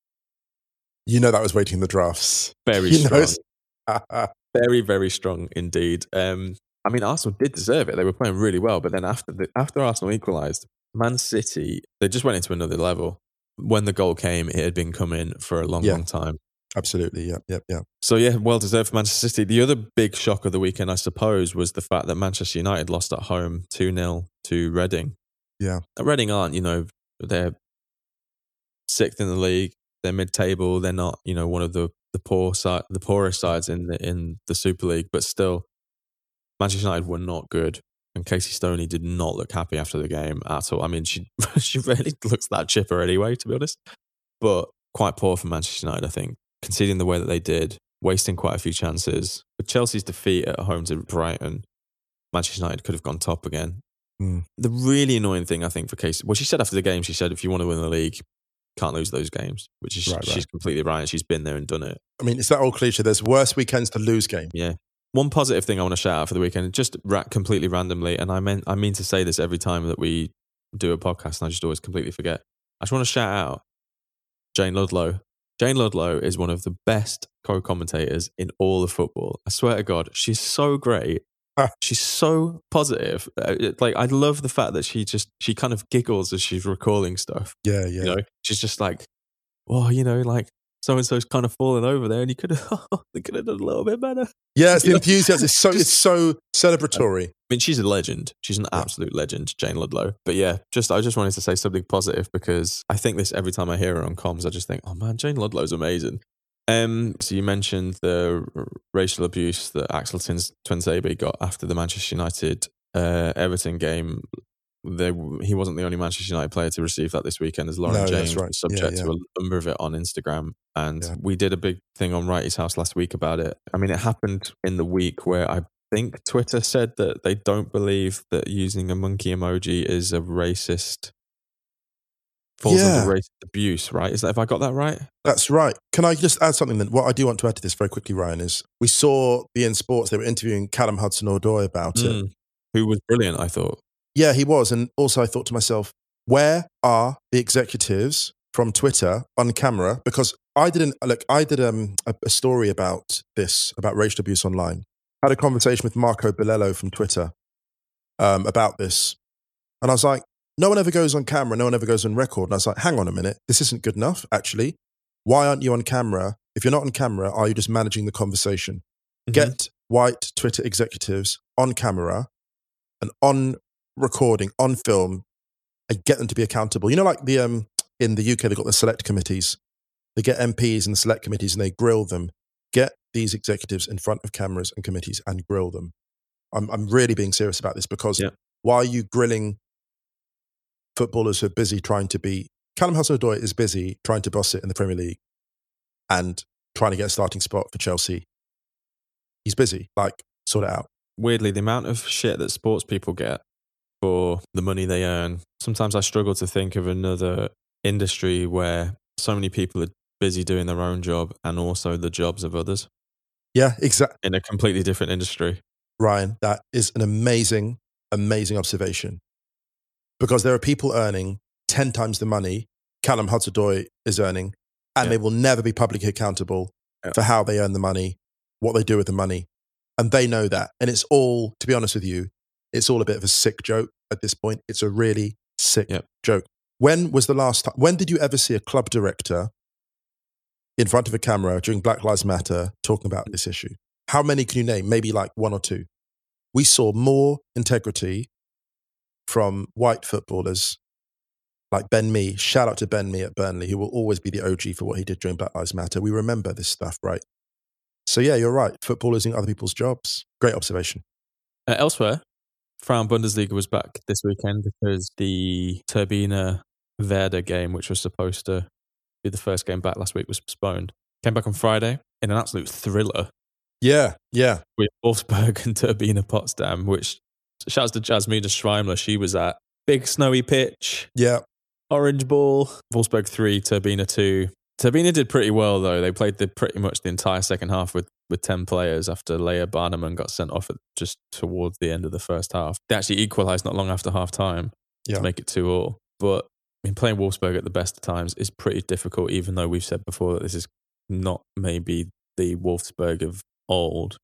S2: That was waiting in the drafts.
S1: Very strong. Very, very strong indeed. I mean, Arsenal did deserve it. They were playing really well. But then after Arsenal equalised, Man City, they just went into another level. When the goal came, it had been coming for a long time.
S2: Absolutely, yeah.
S1: So yeah, well deserved for Manchester City. The other big shock of the weekend, I suppose, was the fact that Manchester United lost at home 2-0 to Reading.
S2: Yeah.
S1: Reading aren't, they're 6th in the league. They're mid-table. They're not, one of the poorest sides in the Super League. But still, Manchester United were not good, and Casey Stoney did not look happy after the game at all. I mean, she really looks that chipper anyway, to be honest. But quite poor for Manchester United, I think, conceding the way that they did, wasting quite a few chances. With Chelsea's defeat at home to Brighton, Manchester United could have gone top again. The really annoying thing, I think, for Casey, well, she said after the game, she said, if you want to win the league, can't lose those games, which is she's completely right. She's been there and done it.
S2: I mean, it's that old cliche. There's worse weekends to lose games.
S1: Yeah. One positive thing I want to shout out for the weekend, just completely randomly, and I mean to say this every time that we do a podcast, and I just always completely forget. I just want to shout out Jane Ludlow. Jane Ludlow is one of the best co-commentators in all of football. I swear to God, she's so great. She's so positive. I love the fact that she kind of giggles as she's recalling stuff.
S2: Yeah.
S1: She's just like, so-and-so's kind of falling over there, and you could have done a little bit better.
S2: Yeah, it's the enthusiasm. It's so celebratory.
S1: I mean, she's a legend. She's an absolute legend, Jane Ludlow. But yeah, I just wanted to say something positive, because I think this every time I hear her on comms, I just think, oh man, Jane Ludlow's amazing. So you mentioned the racial abuse that Axel Tuanzebe got after the Manchester United Everton game. He wasn't the only Manchester United player to receive that this weekend, as Lauren James was subject to a number of it on Instagram. And we did a big thing on Righty's House last week about it. I mean, it happened in the week where I think Twitter said that they don't believe that using a monkey emoji is a racist, falls under racist abuse, right? Have I got that right?
S2: That's right. Can I just add something then? What I do want to add to this very quickly, Ryan, is we saw beIN Sports, they were interviewing Callum Hudson-Odoi about it.
S1: Who was brilliant, I thought.
S2: Yeah, he was. And also I thought to myself, where are the executives from Twitter on camera? Because I did a story about this, about racial abuse online. I had a conversation with Marco Bilello from Twitter about this. And I was like, no one ever goes on camera, no one ever goes on record. And I was like, hang on a minute, this isn't good enough, actually. Why aren't you on camera? If you're not on camera, are you just managing the conversation? Mm-hmm. Get white Twitter executives on camera and on recording, on film, and get them to be accountable. You know, like in the UK, they've got the select committees. They get MPs and the select committees and they grill them. Get these executives in front of cameras and committees and grill them. I'm really being serious about this, because why are you grilling footballers who are busy trying to be... Callum Hudson-Odoi is busy trying to boss it in the Premier League and trying to get a starting spot for Chelsea. He's busy. Sort it out.
S1: Weirdly, the amount of shit that sports people get for the money they earn, sometimes I struggle to think of another industry where so many people are busy doing their own job and also the jobs of others.
S2: Yeah, exactly.
S1: In a completely different industry.
S2: Ryan, that is an amazing, amazing observation. Because there are people earning 10 times the money Callum Hudson-Odoi is earning, and they will never be publicly accountable for how they earn the money, what they do with the money. And they know that. And it's all, to be honest with you, it's all a bit of a sick joke at this point. It's a really sick joke. When was the last time? When did you ever see a club director in front of a camera during Black Lives Matter talking about this issue? How many can you name? Maybe like one or two. We saw more integrity from white footballers like Ben Mee. Shout out to Ben Mee at Burnley, who will always be the OG for what he did during Black Lives Matter. We remember this stuff, right? So yeah, you're right. Footballers in other people's jobs. Great observation.
S1: Elsewhere, Frauen Bundesliga was back this weekend because the Turbine Werder game, which was supposed to be the first game back last week, was postponed. Came back on Friday in an absolute thriller.
S2: Yeah.
S1: With Wolfsburg and Turbine Potsdam, which shouts to Jasmina Schreimler. She was at big snowy pitch.
S2: Yeah.
S1: Orange ball. Wolfsburg 3, Turbine 2. Turbine did pretty well, though. They played pretty much the entire second half with 10 players after Leia Barneman got sent off just towards the end of the first half. They actually equalised not long after half-time to make it 2-2. But I mean, playing Wolfsburg at the best of times is pretty difficult, even though we've said before that this is not maybe the Wolfsburg of old.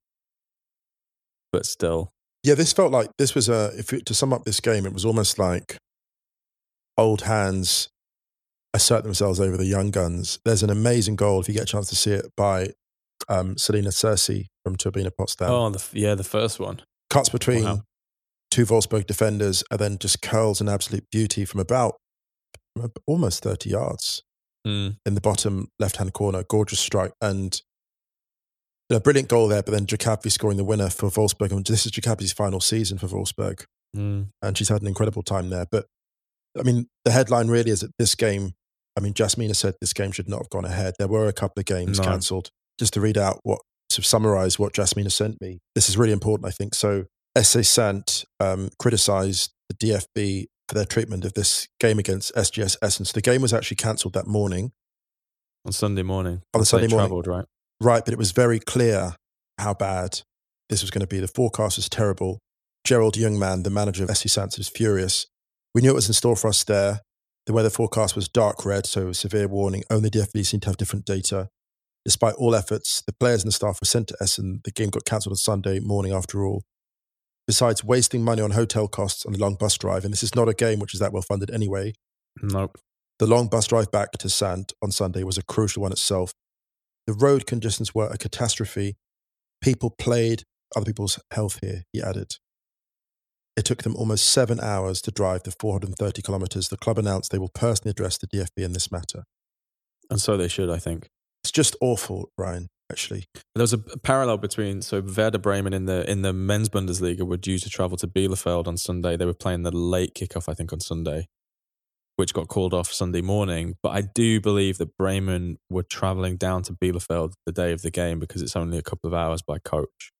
S1: But still.
S2: Yeah, this felt like this was to sum up this game, it was almost like old hands assert themselves over the young guns. There's an amazing goal, if you get a chance to see it, by Selina Cerci from Turbine Potsdam.
S1: Oh, the first one.
S2: Cuts between two Wolfsburg defenders and then just curls an absolute beauty from about almost 30 yards in the bottom left-hand corner. Gorgeous strike. And a brilliant goal there, but then Jakabi scoring the winner for Wolfsburg. And this is Jakabi's final season for Wolfsburg. And she's had an incredible time there. But, I mean, the headline really is that this game, I mean, Jasmina said this game should not have gone ahead. There were a couple of games cancelled. Just to read out to summarize what Jasmina sent me. This is really important, I think. So, SC Sant criticised the DFB for their treatment of this game against SGS Essen. The game was actually cancelled that morning.
S1: On Sunday morning.
S2: On the Sunday morning.
S1: Travelled, right?
S2: Right, but it was very clear how bad this was going to be. The forecast was terrible. Gerald Youngman, the manager of SC Sant, was furious. We knew it was in store for us there. The weather forecast was dark red, so severe warning. Only DFB seemed to have different data. Despite all efforts, the players and the staff were sent to Essen. The game got cancelled on Sunday morning after all. Besides wasting money on hotel costs and the long bus drive, and this is not a game which is that well funded anyway.
S1: Nope.
S2: The long bus drive back to Sant on Sunday was a crucial one itself. The road conditions were a catastrophe. People played other people's health here, he added. It took them almost 7 hours to drive the 430 kilometers. The club announced they will personally address the DFB in this matter.
S1: And so they should, I think.
S2: It's just awful, Brian, actually.
S1: There was a parallel between, so Werder Bremen in the men's Bundesliga were due to travel to Bielefeld on Sunday. They were playing the late kickoff, I think, on Sunday, which got called off Sunday morning. But I do believe that Bremen were travelling down to Bielefeld the day of the game because it's only a couple of hours by coach.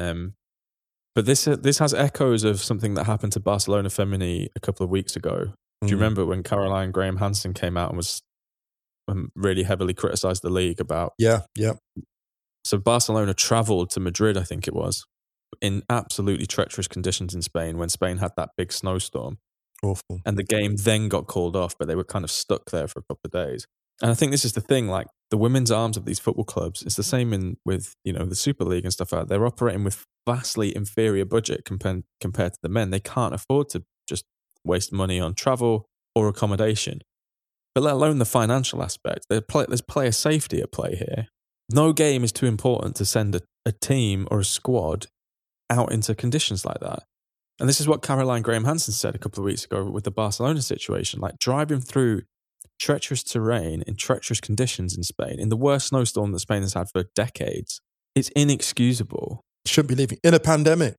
S1: But this has echoes of something that happened to Barcelona Femení a couple of weeks ago. Do you remember when Caroline Graham Hansen came out and was really heavily criticised the league about?
S2: Yeah.
S1: So Barcelona travelled to Madrid, I think it was, in absolutely treacherous conditions in Spain when Spain had that big snowstorm.
S2: Awful.
S1: And the game then got called off, but they were kind of stuck there for a couple of days. And I think this is the thing, like the women's arms of these football clubs, it's the same with the Super League and stuff like that. They're operating with vastly inferior budget compared to the men. They can't afford to just waste money on travel or accommodation, but let alone the financial aspect. There's player safety at play here. No game is too important to send a team or a squad out into conditions like that. And this is what Caroline Graham Hansen said a couple of weeks ago with the Barcelona situation, like driving through treacherous terrain in treacherous conditions in Spain, in the worst snowstorm that Spain has had for decades. It's inexcusable.
S2: Shouldn't be leaving in a pandemic.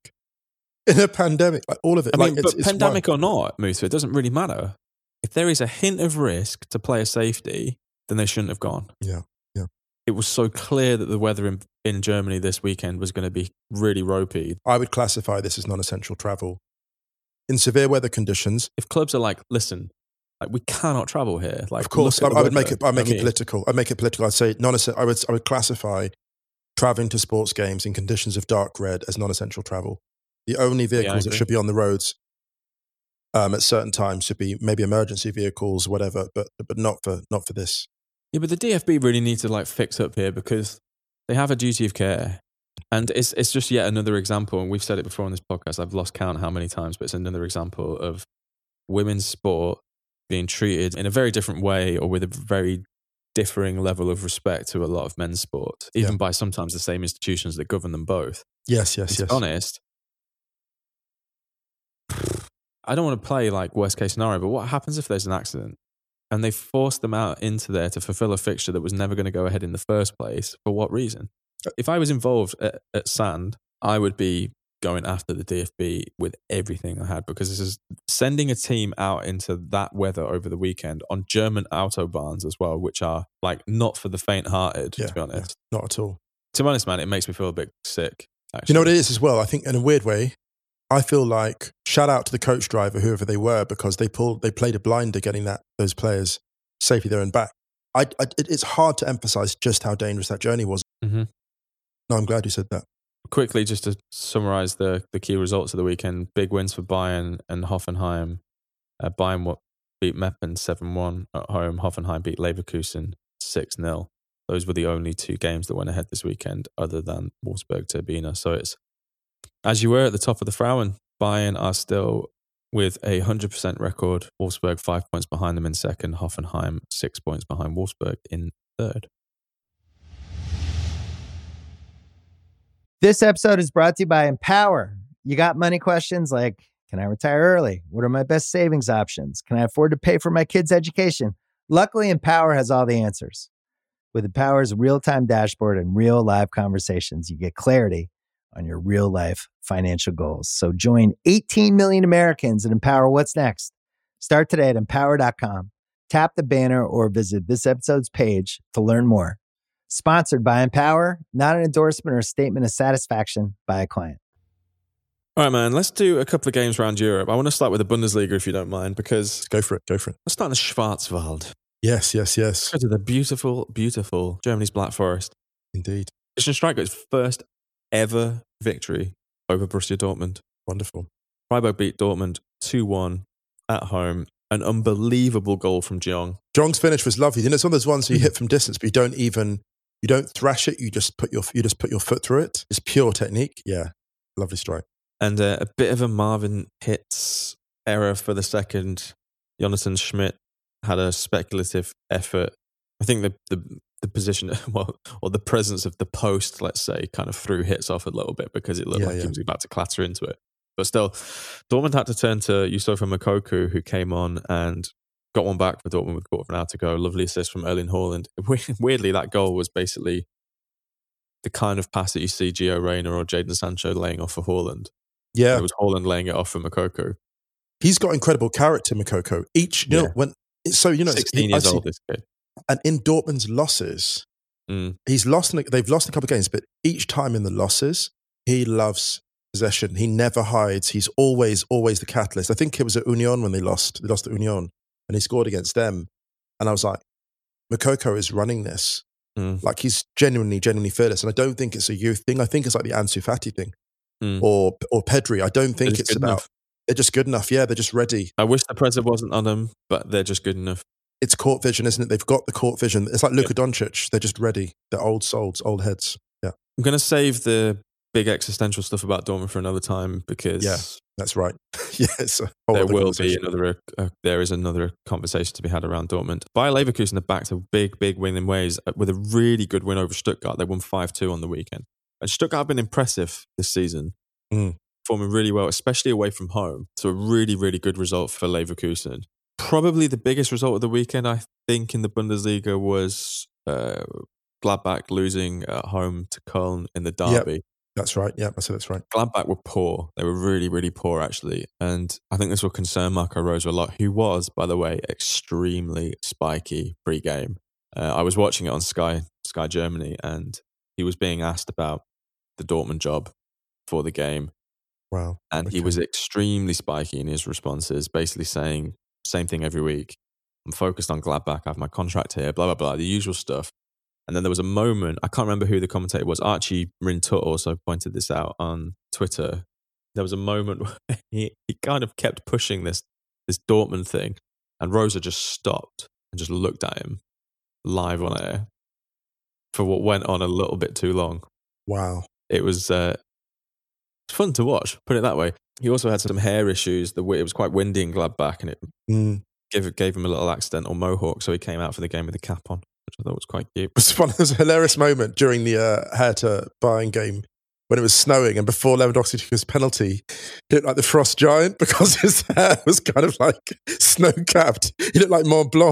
S2: Like all of it.
S1: I mean, but pandemic or not, Musa, it doesn't really matter. If there is a hint of risk to player safety, then they shouldn't have gone.
S2: Yeah.
S1: It was so clear that the weather in Germany this weekend was going to be really ropey.
S2: I would classify this as non-essential travel. In severe weather conditions.
S1: If clubs are like, listen, like we cannot travel here. Like,
S2: of course, I would make it political. I'd make it political. I'd say I would classify traveling to sports games in conditions of dark red as non-essential travel. The only vehicles that should be on the roads at certain times should be maybe emergency vehicles, whatever, but not for this.
S1: Yeah, but the DFB really need to like fix up here because they have a duty of care. And it's just yet another example, and we've said it before on this podcast, I've lost count how many times, but it's another example of women's sport being treated in a very different way or with a very differing level of respect to a lot of men's sport, even by sometimes the same institutions that govern them both.
S2: Yes.
S1: To be honest, I don't want to play like worst case scenario, but what happens if there's an accident and they force them out into there to fulfill a fixture that was never going to go ahead in the first place? For what reason? If I was involved at Sand, I would be going after the DFB with everything I had, because this is sending a team out into that weather over the weekend on German autobahns as well, which are like not for the faint-hearted, to be honest.
S2: Not at all.
S1: To be honest, man, it makes me feel a bit sick, actually.
S2: You know what it is as well? I think in a weird way, I feel like shout out to the coach driver, whoever they were, because they played a blinder getting those players safely there and back. It's hard to emphasize just how dangerous that journey was.
S1: Mm-hmm.
S2: No, I'm glad you said that.
S1: Quickly, just to summarize the key results of the weekend, big wins for Bayern and Hoffenheim. Bayern beat Meppen 7-1 at home. Hoffenheim beat Leverkusen 6-0. Those were the only two games that went ahead this weekend other than Wolfsburg-Turbine. So it's, as you were at the top of the Frauen, Bayern are still with a 100% record. Wolfsburg 5 points behind them in second. Hoffenheim 6 points behind Wolfsburg in third.
S4: This episode is brought to you by Empower. You got money questions like, can I retire early? What are my best savings options? Can I afford to pay for my kids' education? Luckily, Empower has all the answers. With Empower's real-time dashboard and real live conversations, you get clarity on your real-life financial goals. So join 18 million Americans and Empower what's next. Start today at empower.com. Tap the banner or visit this episode's page to learn more. Sponsored by Empower, not an endorsement or a statement of satisfaction by a client.
S1: All right, man, let's do a couple of games around Europe. I want to start with the Bundesliga, if you don't mind, because...
S2: Go for it.
S1: Let's start in the Schwarzwald.
S2: Yes.
S1: Go to the beautiful Germany's Black Forest.
S2: Indeed.
S1: Christian Streicker's first ever victory over Borussia Dortmund.
S2: Wonderful.
S1: Freiburg beat Dortmund 2-1 at home. An unbelievable goal from Jeong.
S2: Jeong's finish was lovely. You know, it's one of those ones you hit from distance, but you don't thrash it. You just put your foot through it. It's pure technique. Yeah, lovely strike.
S1: And a bit of a Marvin Hitz error for the second. Jonathan Schmidt had a speculative effort. I think the the position, or the presence of the post, let's say, kind of threw hits off a little bit because it looked like he was about to clatter into it. But still, Dortmund had to turn to Yusufa Moukoko, who came on and got one back for Dortmund with a quarter of an hour to go. Lovely assist from Erling Haaland. Weirdly, that goal was basically the kind of pass that you see Gio Reyna or Jadon Sancho laying off for Haaland.
S2: Yeah.
S1: And it was Haaland laying it off for Moukoko.
S2: He's got incredible character, Moukoko.
S1: 16 years old, this kid.
S2: And in Dortmund's losses, they've lost in a couple of games, but each time in the losses, he loves possession. He never hides. He's always the catalyst. I think it was at Union when they lost. They lost at Union, and he scored against them. And I was like, Moukoko is running this. Like, he's genuinely fearless. And I don't think it's a youth thing. I think it's like the Ansu Fati thing or Pedri. I don't think it's about... They're just good enough. Yeah, they're just ready.
S1: I wish the pressure wasn't on them, but they're just good enough.
S2: It's court vision, isn't it? They've got the court vision. It's like Luka Doncic. They're just ready. They're old souls, old heads. Yeah.
S1: I'm going to save the big existential stuff about Dortmund for another time because...
S2: Yeah, that's right. Yes.
S1: There is another conversation to be had around Dortmund. Bayer Leverkusen are back to big win in ways with a really good win over Stuttgart. They won 5-2 on the weekend. And Stuttgart have been impressive this season. Performing really well, especially away from home. So a really good result for Leverkusen. Probably the biggest result of the weekend, I think, in the Bundesliga was Gladbach losing at home to Köln in the derby.
S2: Yep, that's right. Yeah, I said that's right.
S1: Gladbach were poor. They were really poor, actually. And I think this will concern Marco Rose a lot, who was, by the way, extremely spiky pre-game. I was watching it on Sky Germany, and he was being asked about the Dortmund job for the game.
S2: Wow.
S1: And he was extremely spiky in his responses, basically saying, same thing every week. I'm focused on Gladbach. I have my contract here, blah, blah, blah, the usual stuff. And then there was a moment, I can't remember who the commentator was. Archie Rintut also pointed this out on Twitter. There was a moment where he kind of kept pushing this Dortmund thing. And Rosa just stopped and just looked at him live on air for what went on a little bit too long.
S2: Wow.
S1: It was... fun to watch, put it that way. He also had some hair issues. It was quite windy in Gladbach, and it gave him a little accidental mohawk, so he came out for the game with a cap on, which I thought was quite cute.
S2: It was a hilarious moment during the Hertha Bayern game when it was snowing, and before Lewandowski took his penalty, he looked like the Frost Giant because his hair was kind of like snow-capped. He looked like Mont Blanc.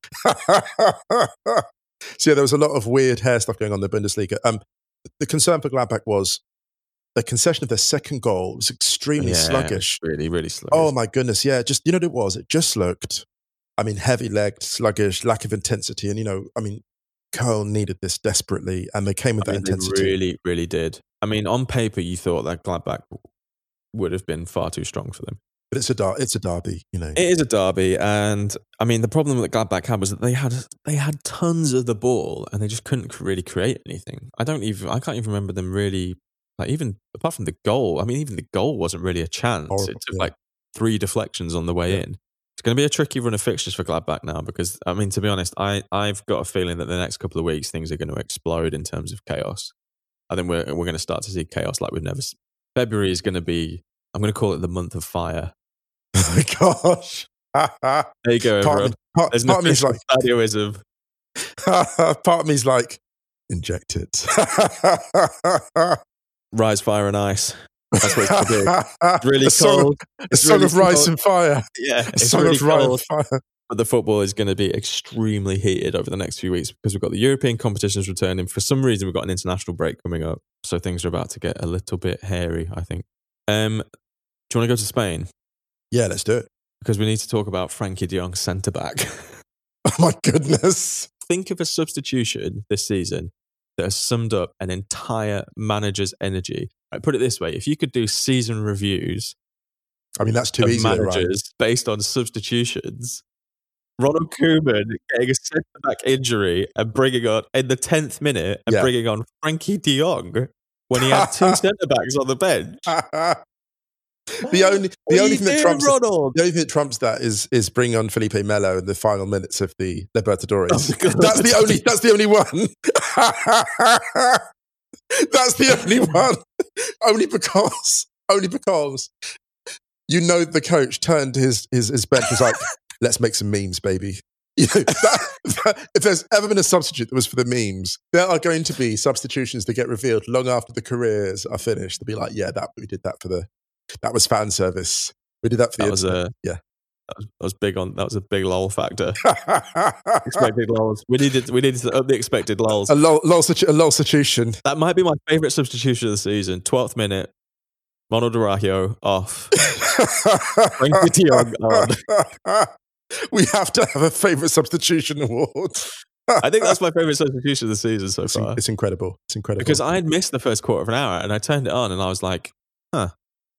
S2: So yeah, there was a lot of weird hair stuff going on in the Bundesliga. The concern for Gladbach was the concession of their second goal was extremely sluggish.
S1: Really sluggish.
S2: Oh my goodness, yeah. Just, you know what it was? It just looked, heavy-legged, sluggish, lack of intensity. And, Köln needed this desperately, and they came with that intensity.
S1: They really did. On paper, you thought that Gladbach would have been far too strong for them.
S2: But it's a derby,
S1: It is a derby, and the problem that Gladbach had was that they had tons of the ball, and they just couldn't really create anything. I can't even remember them really. Even apart from the goal, even the goal wasn't really a chance. Horrible, it took 3 deflections on the way in. It's going to be a tricky run of fixtures for Gladbach now because, to be honest, I've got a feeling that the next couple of weeks things are going to explode in terms of chaos. I think we're going to start to see chaos like we've never seen. February is going to be, I'm going to call it the month of fire.
S2: Oh my gosh.
S1: There you go, everyone. There's no stadioism.
S2: Part of me's like, inject it.
S1: Rise, fire, and ice. That's what it's going to do. It's really cold.
S2: A song of rise and fire.
S1: Yeah,
S2: it's song of rise and fire.
S1: But the football is going to be extremely heated over the next few weeks because we've got the European competitions returning. For some reason, we've got an international break coming up. So things are about to get a little bit hairy, I think. Do you want to go to Spain?
S2: Yeah, let's do it.
S1: Because we need to talk about Frankie de Jong centre-back.
S2: Oh my goodness.
S1: Think of a substitution this season that has summed up an entire manager's energy. Right, put it this way, if you could do season reviews
S2: that's too easy,
S1: managers based on substitutions, Ronald Koeman getting a centre-back injury and bringing on, in the 10th minute, and bringing on Frankie de Jong when he had 2 centre-backs on the bench.
S2: The only thing that trumps that is bringing on Felipe Melo in the final minutes of the Libertadores. That's the only one. That's the only one. Only because the coach turned to his bench and was like, let's make some memes, baby. if there's ever been a substitute that was for the memes, there are going to be substitutions that get revealed long after the careers are finished. They'll be like, yeah, we did that that was fan service. We did that for the internet.
S1: That was big on. That was a big lull factor. Expected lulls. We needed to up the expected lulls.
S2: A lull substitution.
S1: That might be my favourite substitution of the season. 12th minute, Ronald Araujo off. Frankie de Jong on.
S2: We have to have a favourite substitution award.
S1: I think that's my favourite substitution of the season so far.
S2: It's incredible. It's incredible.
S1: Because I had missed the first quarter of an hour and I turned it on and I was like, huh?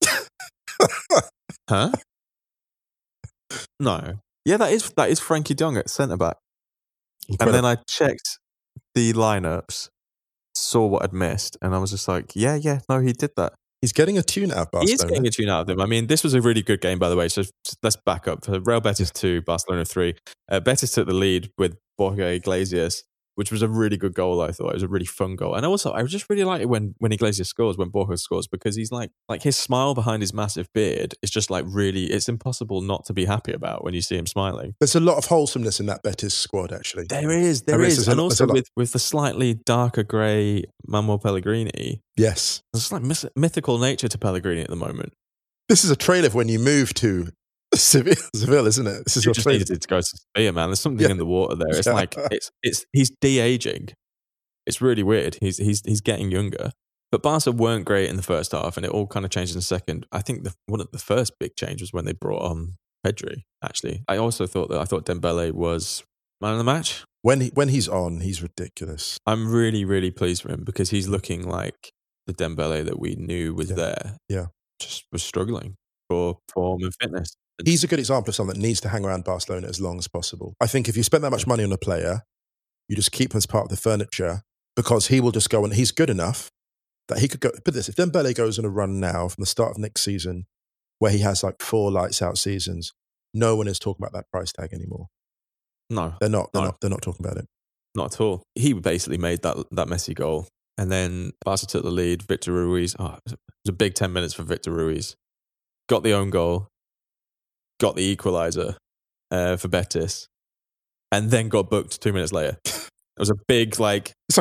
S1: No. Yeah, that is Frankie de Jong at centre back. And then I checked the lineups, saw what I'd missed, and I was just like, no, he did that.
S2: He's getting a tune out of Barcelona.
S1: He is getting a tune out of them. I mean, this was a really good game, by the way. So let's back up. Real Betis 2, Barcelona 3. Betis took the lead with Borja Iglesias, which was a really good goal, I thought. It was a really fun goal. And also, I just really like it when Iglesias scores, when Borja scores, because he's like his smile behind his massive beard is just like really, it's impossible not to be happy about when you see him smiling.
S2: There's a lot of wholesomeness in that Betis squad, actually.
S1: There is. And also with the slightly darker grey Manuel Pellegrini.
S2: Yes.
S1: There's like mythical nature to Pellegrini at the moment.
S2: This is a trailer of when you move to Seville, isn't it? This is
S1: you just needed to go to Sevilla, man. There's something in the water there. It's like he's de-aging. It's really weird. He's getting younger. But Barca weren't great in the first half, and it all kind of changed in the second. I think one of the first big changes was when they brought on Pedri. Actually, I thought Dembele was man of the match.
S2: When he's on, he's ridiculous.
S1: I'm really, really pleased for him because he's looking like the Dembele that we knew was there.
S2: Yeah,
S1: just was struggling for form and fitness.
S2: He's a good example of someone that needs to hang around Barcelona as long as possible. I think if you spend that much money on a player, you just keep him as part of the furniture because he will just go and he's good enough that he could go. But if Dembele goes on a run now from the start of next season where he has like 4 lights out seasons, no one is talking about that price tag anymore.
S1: No,
S2: they're not talking about it.
S1: Not at all. He basically made that Messi goal. And then Barca took the lead. Victor Ruiz, it was a big 10 minutes for Victor Ruiz. Got the own goal. Got the equaliser for Betis, and then got booked 2 minutes later. It was a big it's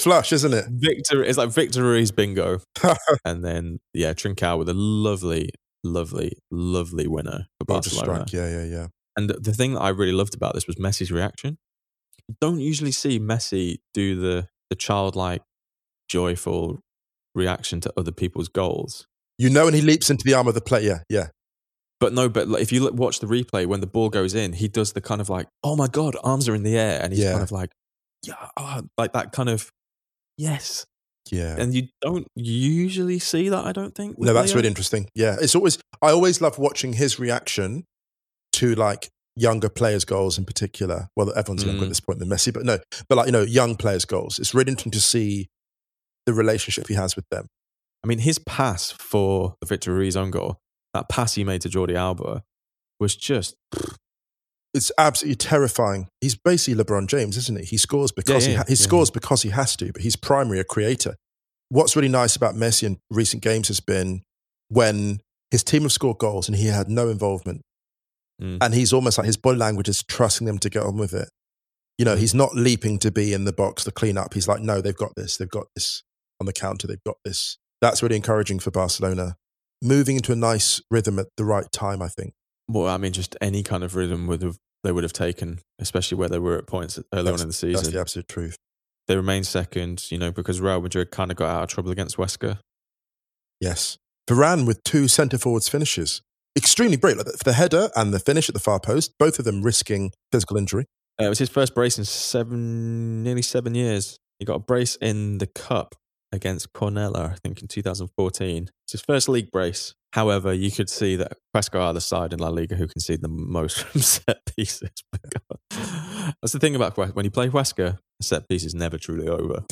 S1: It's like Victor Ruiz bingo, and then Trincao with a lovely, lovely, lovely winner for Barcelona.
S2: Yeah.
S1: And the thing that I really loved about this was Messi's reaction. You don't usually see Messi do the childlike, joyful reaction to other people's goals.
S2: When he leaps into the arm of the player, yeah.
S1: But if you watch the replay, when the ball goes in, he does the kind of like, oh my God, arms are in the air. And he's kind of like, like that kind of, yes.
S2: Yeah.
S1: And you don't usually see that, I don't think.
S2: No, that's really interesting. Yeah. I always love watching his reaction to like younger players' goals in particular. Well, everyone's younger at this point than Messi, but young players' goals. It's really interesting to see the relationship he has with them.
S1: I mean, his pass for the Victor Ruiz own goal, that pass he made to Jordi Alba was just...
S2: It's absolutely terrifying. He's basically LeBron James, isn't he? He scores because he scores because he has to, but he's primarily a creator. What's really nice about Messi in recent games has been when his team have scored goals and he had no involvement. And he's almost like his body language is trusting them to get on with it. He's not leaping to be in the box to clean up. He's like, no, they've got this. They've got this on the counter. They've got this. That's really encouraging for Barcelona. Moving into a nice rhythm at the right time, I think.
S1: Well, I mean, just any kind of rhythm they would have taken, especially where they were at points early on in the season.
S2: That's the absolute truth.
S1: They remained second, because Real Madrid kind of got out of trouble against Huesca.
S2: Yes. Varane with 2 centre-forwards finishes. Extremely brave. Like the header and the finish at the far post, both of them risking physical injury.
S1: It was his first brace in nearly 7 years. He got a brace in the Cup against Cornella, I think, in 2014. It's his first league brace. However, you could see that Huesca are the side in La Liga who concede the most from set pieces. That's the thing about Huesca. When you play Huesca, the set piece is never truly over.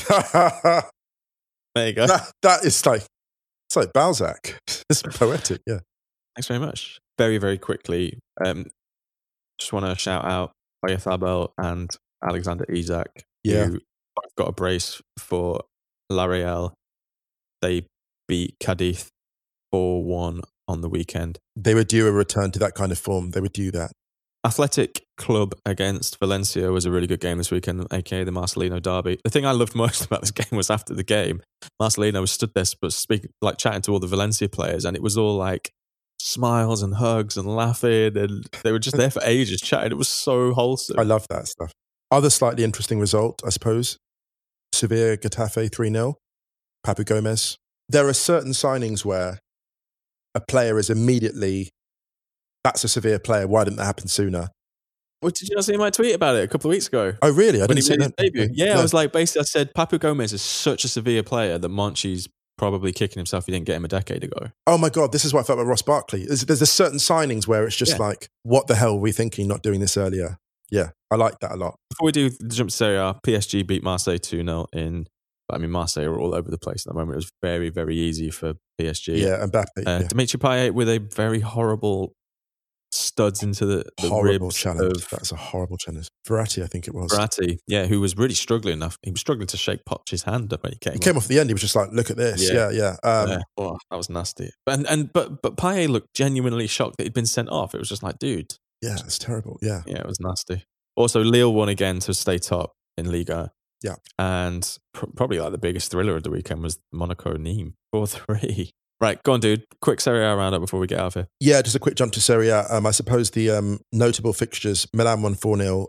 S1: There you go.
S2: That is it's like Balzac. It's poetic, yeah.
S1: Thanks very much. Very, very quickly, just want to shout out Oyarzabal and Alexander Isak, who got a brace for La Real. They beat Cadiz 4-1 on the weekend.
S2: They were due a return to that kind of form. They were due that.
S1: Athletic Club against Valencia was a really good game this weekend, aka the Marcelino derby. The thing I loved most about this game was after the game, Marcelino was stood there chatting to all the Valencia players, and it was all like smiles and hugs and laughing, and they were just there for ages chatting. It was so wholesome.
S2: I love that stuff. Other slightly interesting result, I suppose, Sevilla Getafe 3-0, Papu Gomez. There are certain signings where a player is immediately, that's a Sevilla player, why didn't that happen sooner?
S1: Well, did you not see my tweet about it a couple of weeks ago?
S2: Oh, really? I
S1: when
S2: didn't see that.
S1: Debut. Yeah, no. I was like, basically, I said, Papu Gomez is such a Sevilla player that Monchi's probably kicking himself he didn't get him a decade ago.
S2: Oh my God, this is what I felt about Ross Barkley. There's a certain signings where it's just like, what the hell were we thinking not doing this earlier? Yeah, I like that a lot.
S1: Before we do the jump to Serie A, PSG beat Marseille 2-0 Marseille are all over the place at the moment. It was very, very easy for PSG.
S2: Yeah, and Mbappe.
S1: Dimitri Payet with a very horrible studs into the
S2: horrible
S1: ribs
S2: challenge. That's a horrible challenge. Verratti, I think it was.
S1: Verratti, yeah, who was really struggling enough. He was struggling to shake Poch's hand up when he came.
S2: He came off the end. He was just like, "Look at this." Yeah.
S1: Oh, that was nasty. But Payet looked genuinely shocked that he'd been sent off. It was just like, dude.
S2: Yeah, it's terrible. Yeah,
S1: it was nasty. Also, Lille won again to stay top in Liga.
S2: Yeah,
S1: and probably like the biggest thriller of the weekend was Monaco-Nîmes 4-3. Right, go on, dude. Quick Serie A roundup before we get out of here.
S2: Yeah, just a quick jump to Serie A. I suppose the notable fixtures: Milan won 4-0.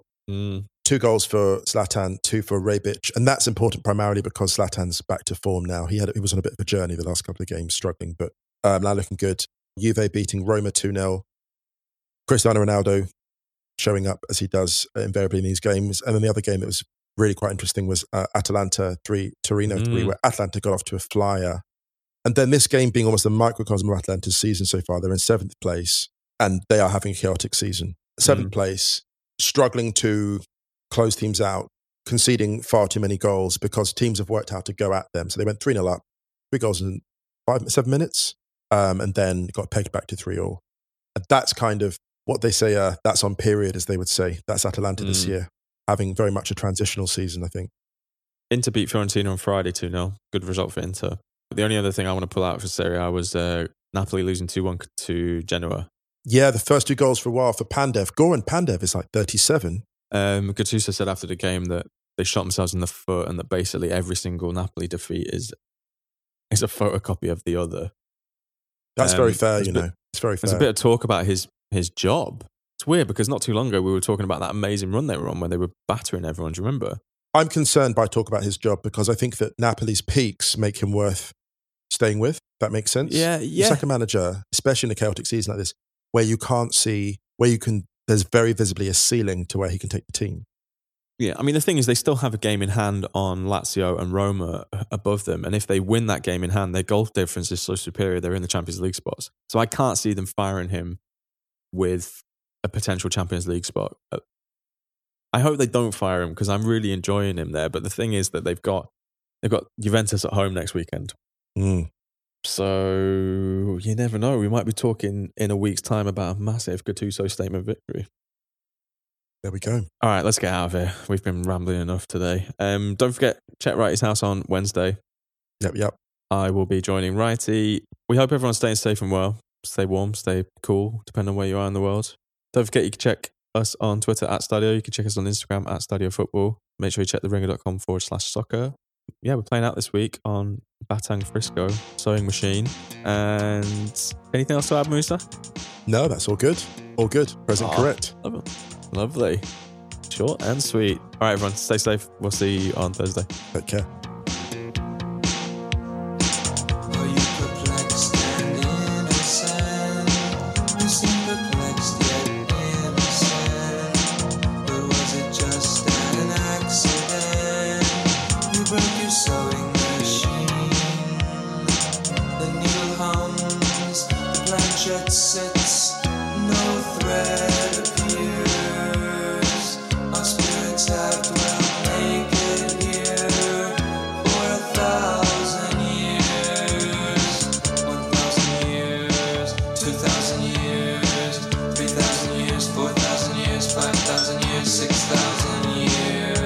S2: 2 goals for Zlatan, 2 for Rebic, and that's important primarily because Zlatan's back to form now. He was on a bit of a journey the last couple of games, struggling, but now looking good. Juve beating Roma 2-0. Cristiano Ronaldo showing up as he does invariably in these games, and then the other game that was really quite interesting was Atalanta 3, Torino 3, where Atalanta got off to a flyer. And then this game being almost a microcosm of Atalanta's season so far, they're in 7th place and they are having a chaotic season. 7th place, struggling to close teams out, conceding far too many goals because teams have worked out to go at them. So they went 3-0 up, 3 goals in 7 minutes, and then got pegged back to 3-3. And that's kind of what they say, that's on period, as they would say. That's Atalanta this year, having very much a transitional season, I think.
S1: Inter beat Fiorentina on Friday 2-0. Good result for Inter. The only other thing I want to pull out for Serie A was Napoli losing 2-1 to Genoa.
S2: Yeah, the first 2 goals for a while for Pandev. Goran Pandev is like 37.
S1: Gattuso said after the game that they shot themselves in the foot and that basically every single Napoli defeat is a photocopy of the other.
S2: That's very fair, you know. It's very fair.
S1: There's a bit of talk about his job. It's weird because not too long ago we were talking about that amazing run they were on when they were battering everyone. Do you remember?
S2: I'm concerned by talk about his job because I think that Napoli's peaks make him worth staying with. That makes sense.
S1: Yeah.
S2: It's like a manager, especially in a chaotic season like this, where you can't see, there's very visibly a ceiling to where he can take the team.
S1: Yeah, I mean, the thing is they still have a game in hand on Lazio and Roma above them. And if they win that game in hand, their goal difference is so superior, they're in the Champions League spots. So I can't see them firing him with a potential Champions League spot. I hope they don't fire him because I'm really enjoying him there. But the thing is that they've got Juventus at home next weekend. So you never know. We might be talking in a week's time about a massive Gattuso statement victory.
S2: There we go.
S1: All right, let's get out of here. We've been rambling enough today. Don't forget, check Righty's house on Wednesday.
S2: Yep.
S1: I will be joining Righty. We hope everyone's staying safe and well. Stay warm, stay cool, depending on where you are in the world. Don't forget you can check us on Twitter at Stadio. You can check us on Instagram at Stadio Football. Make sure you check theringer.com/soccer. Yeah, we're playing out this week on Batang Frisco, Sewing Machine. And anything else to add, Musa?
S2: No, that's all good. All good. Present correct.
S1: Lovely. Short and sweet. All right, everyone, stay safe. We'll see you on Thursday.
S2: Take care.
S5: Sits, no thread appears. Our spirits have dwelt naked here for 1,000 years. 1,000 years, 2,000 years, 3,000 years, 4,000 years, 5,000 years, 6,000 years.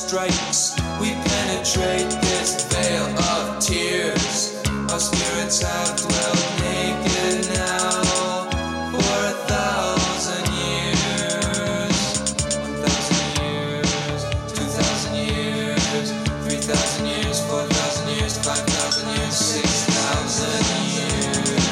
S5: strikes, we penetrate this veil of tears. Our spirits have dwelt naked now for 1,000 years. 1,000 years, 2,000 years, 3,000 years, 4,000 years, 5,000 years, 6,000 years.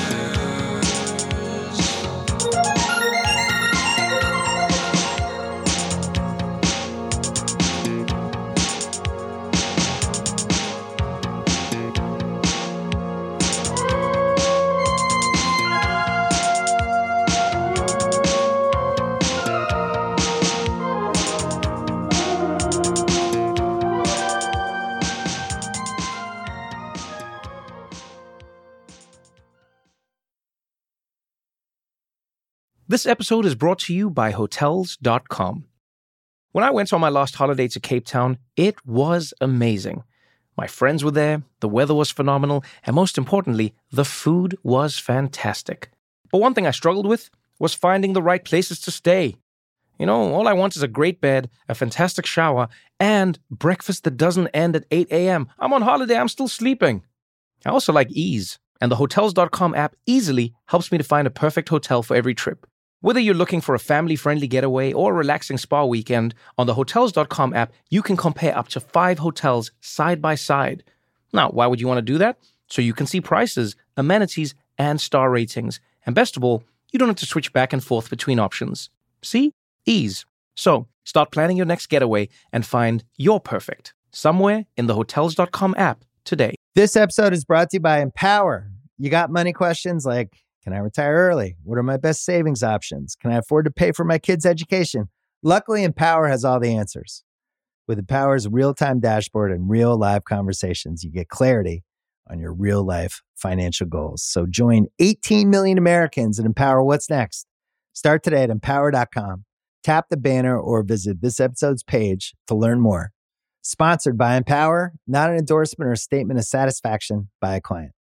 S6: This episode is brought to you by Hotels.com. When I went on my last holiday to Cape Town, it was amazing. My friends were there, the weather was phenomenal, and most importantly, the food was fantastic. But one thing I struggled with was finding the right places to stay. You know, all I want is a great bed, a fantastic shower, and breakfast that doesn't end at 8 a.m. I'm on holiday, I'm still sleeping. I also like ease, and the Hotels.com app easily helps me to find a perfect hotel for every trip. Whether you're looking for a family-friendly getaway or a relaxing spa weekend, on the Hotels.com app, you can compare up to 5 hotels side by side. Now, why would you want to do that? So you can see prices, amenities, and star ratings. And best of all, you don't have to switch back and forth between options. See? Ease. So, start planning your next getaway and find your perfect somewhere in the Hotels.com app today.
S4: This episode is brought to you by Empower. You got money questions like, can I retire early? What are my best savings options? Can I afford to pay for my kids' education? Luckily, Empower has all the answers. With Empower's real-time dashboard and real live conversations, you get clarity on your real-life financial goals. So join 18 million Americans and Empower what's next. Start today at empower.com. Tap the banner or visit this episode's page to learn more. Sponsored by Empower, not an endorsement or statement of satisfaction by a client.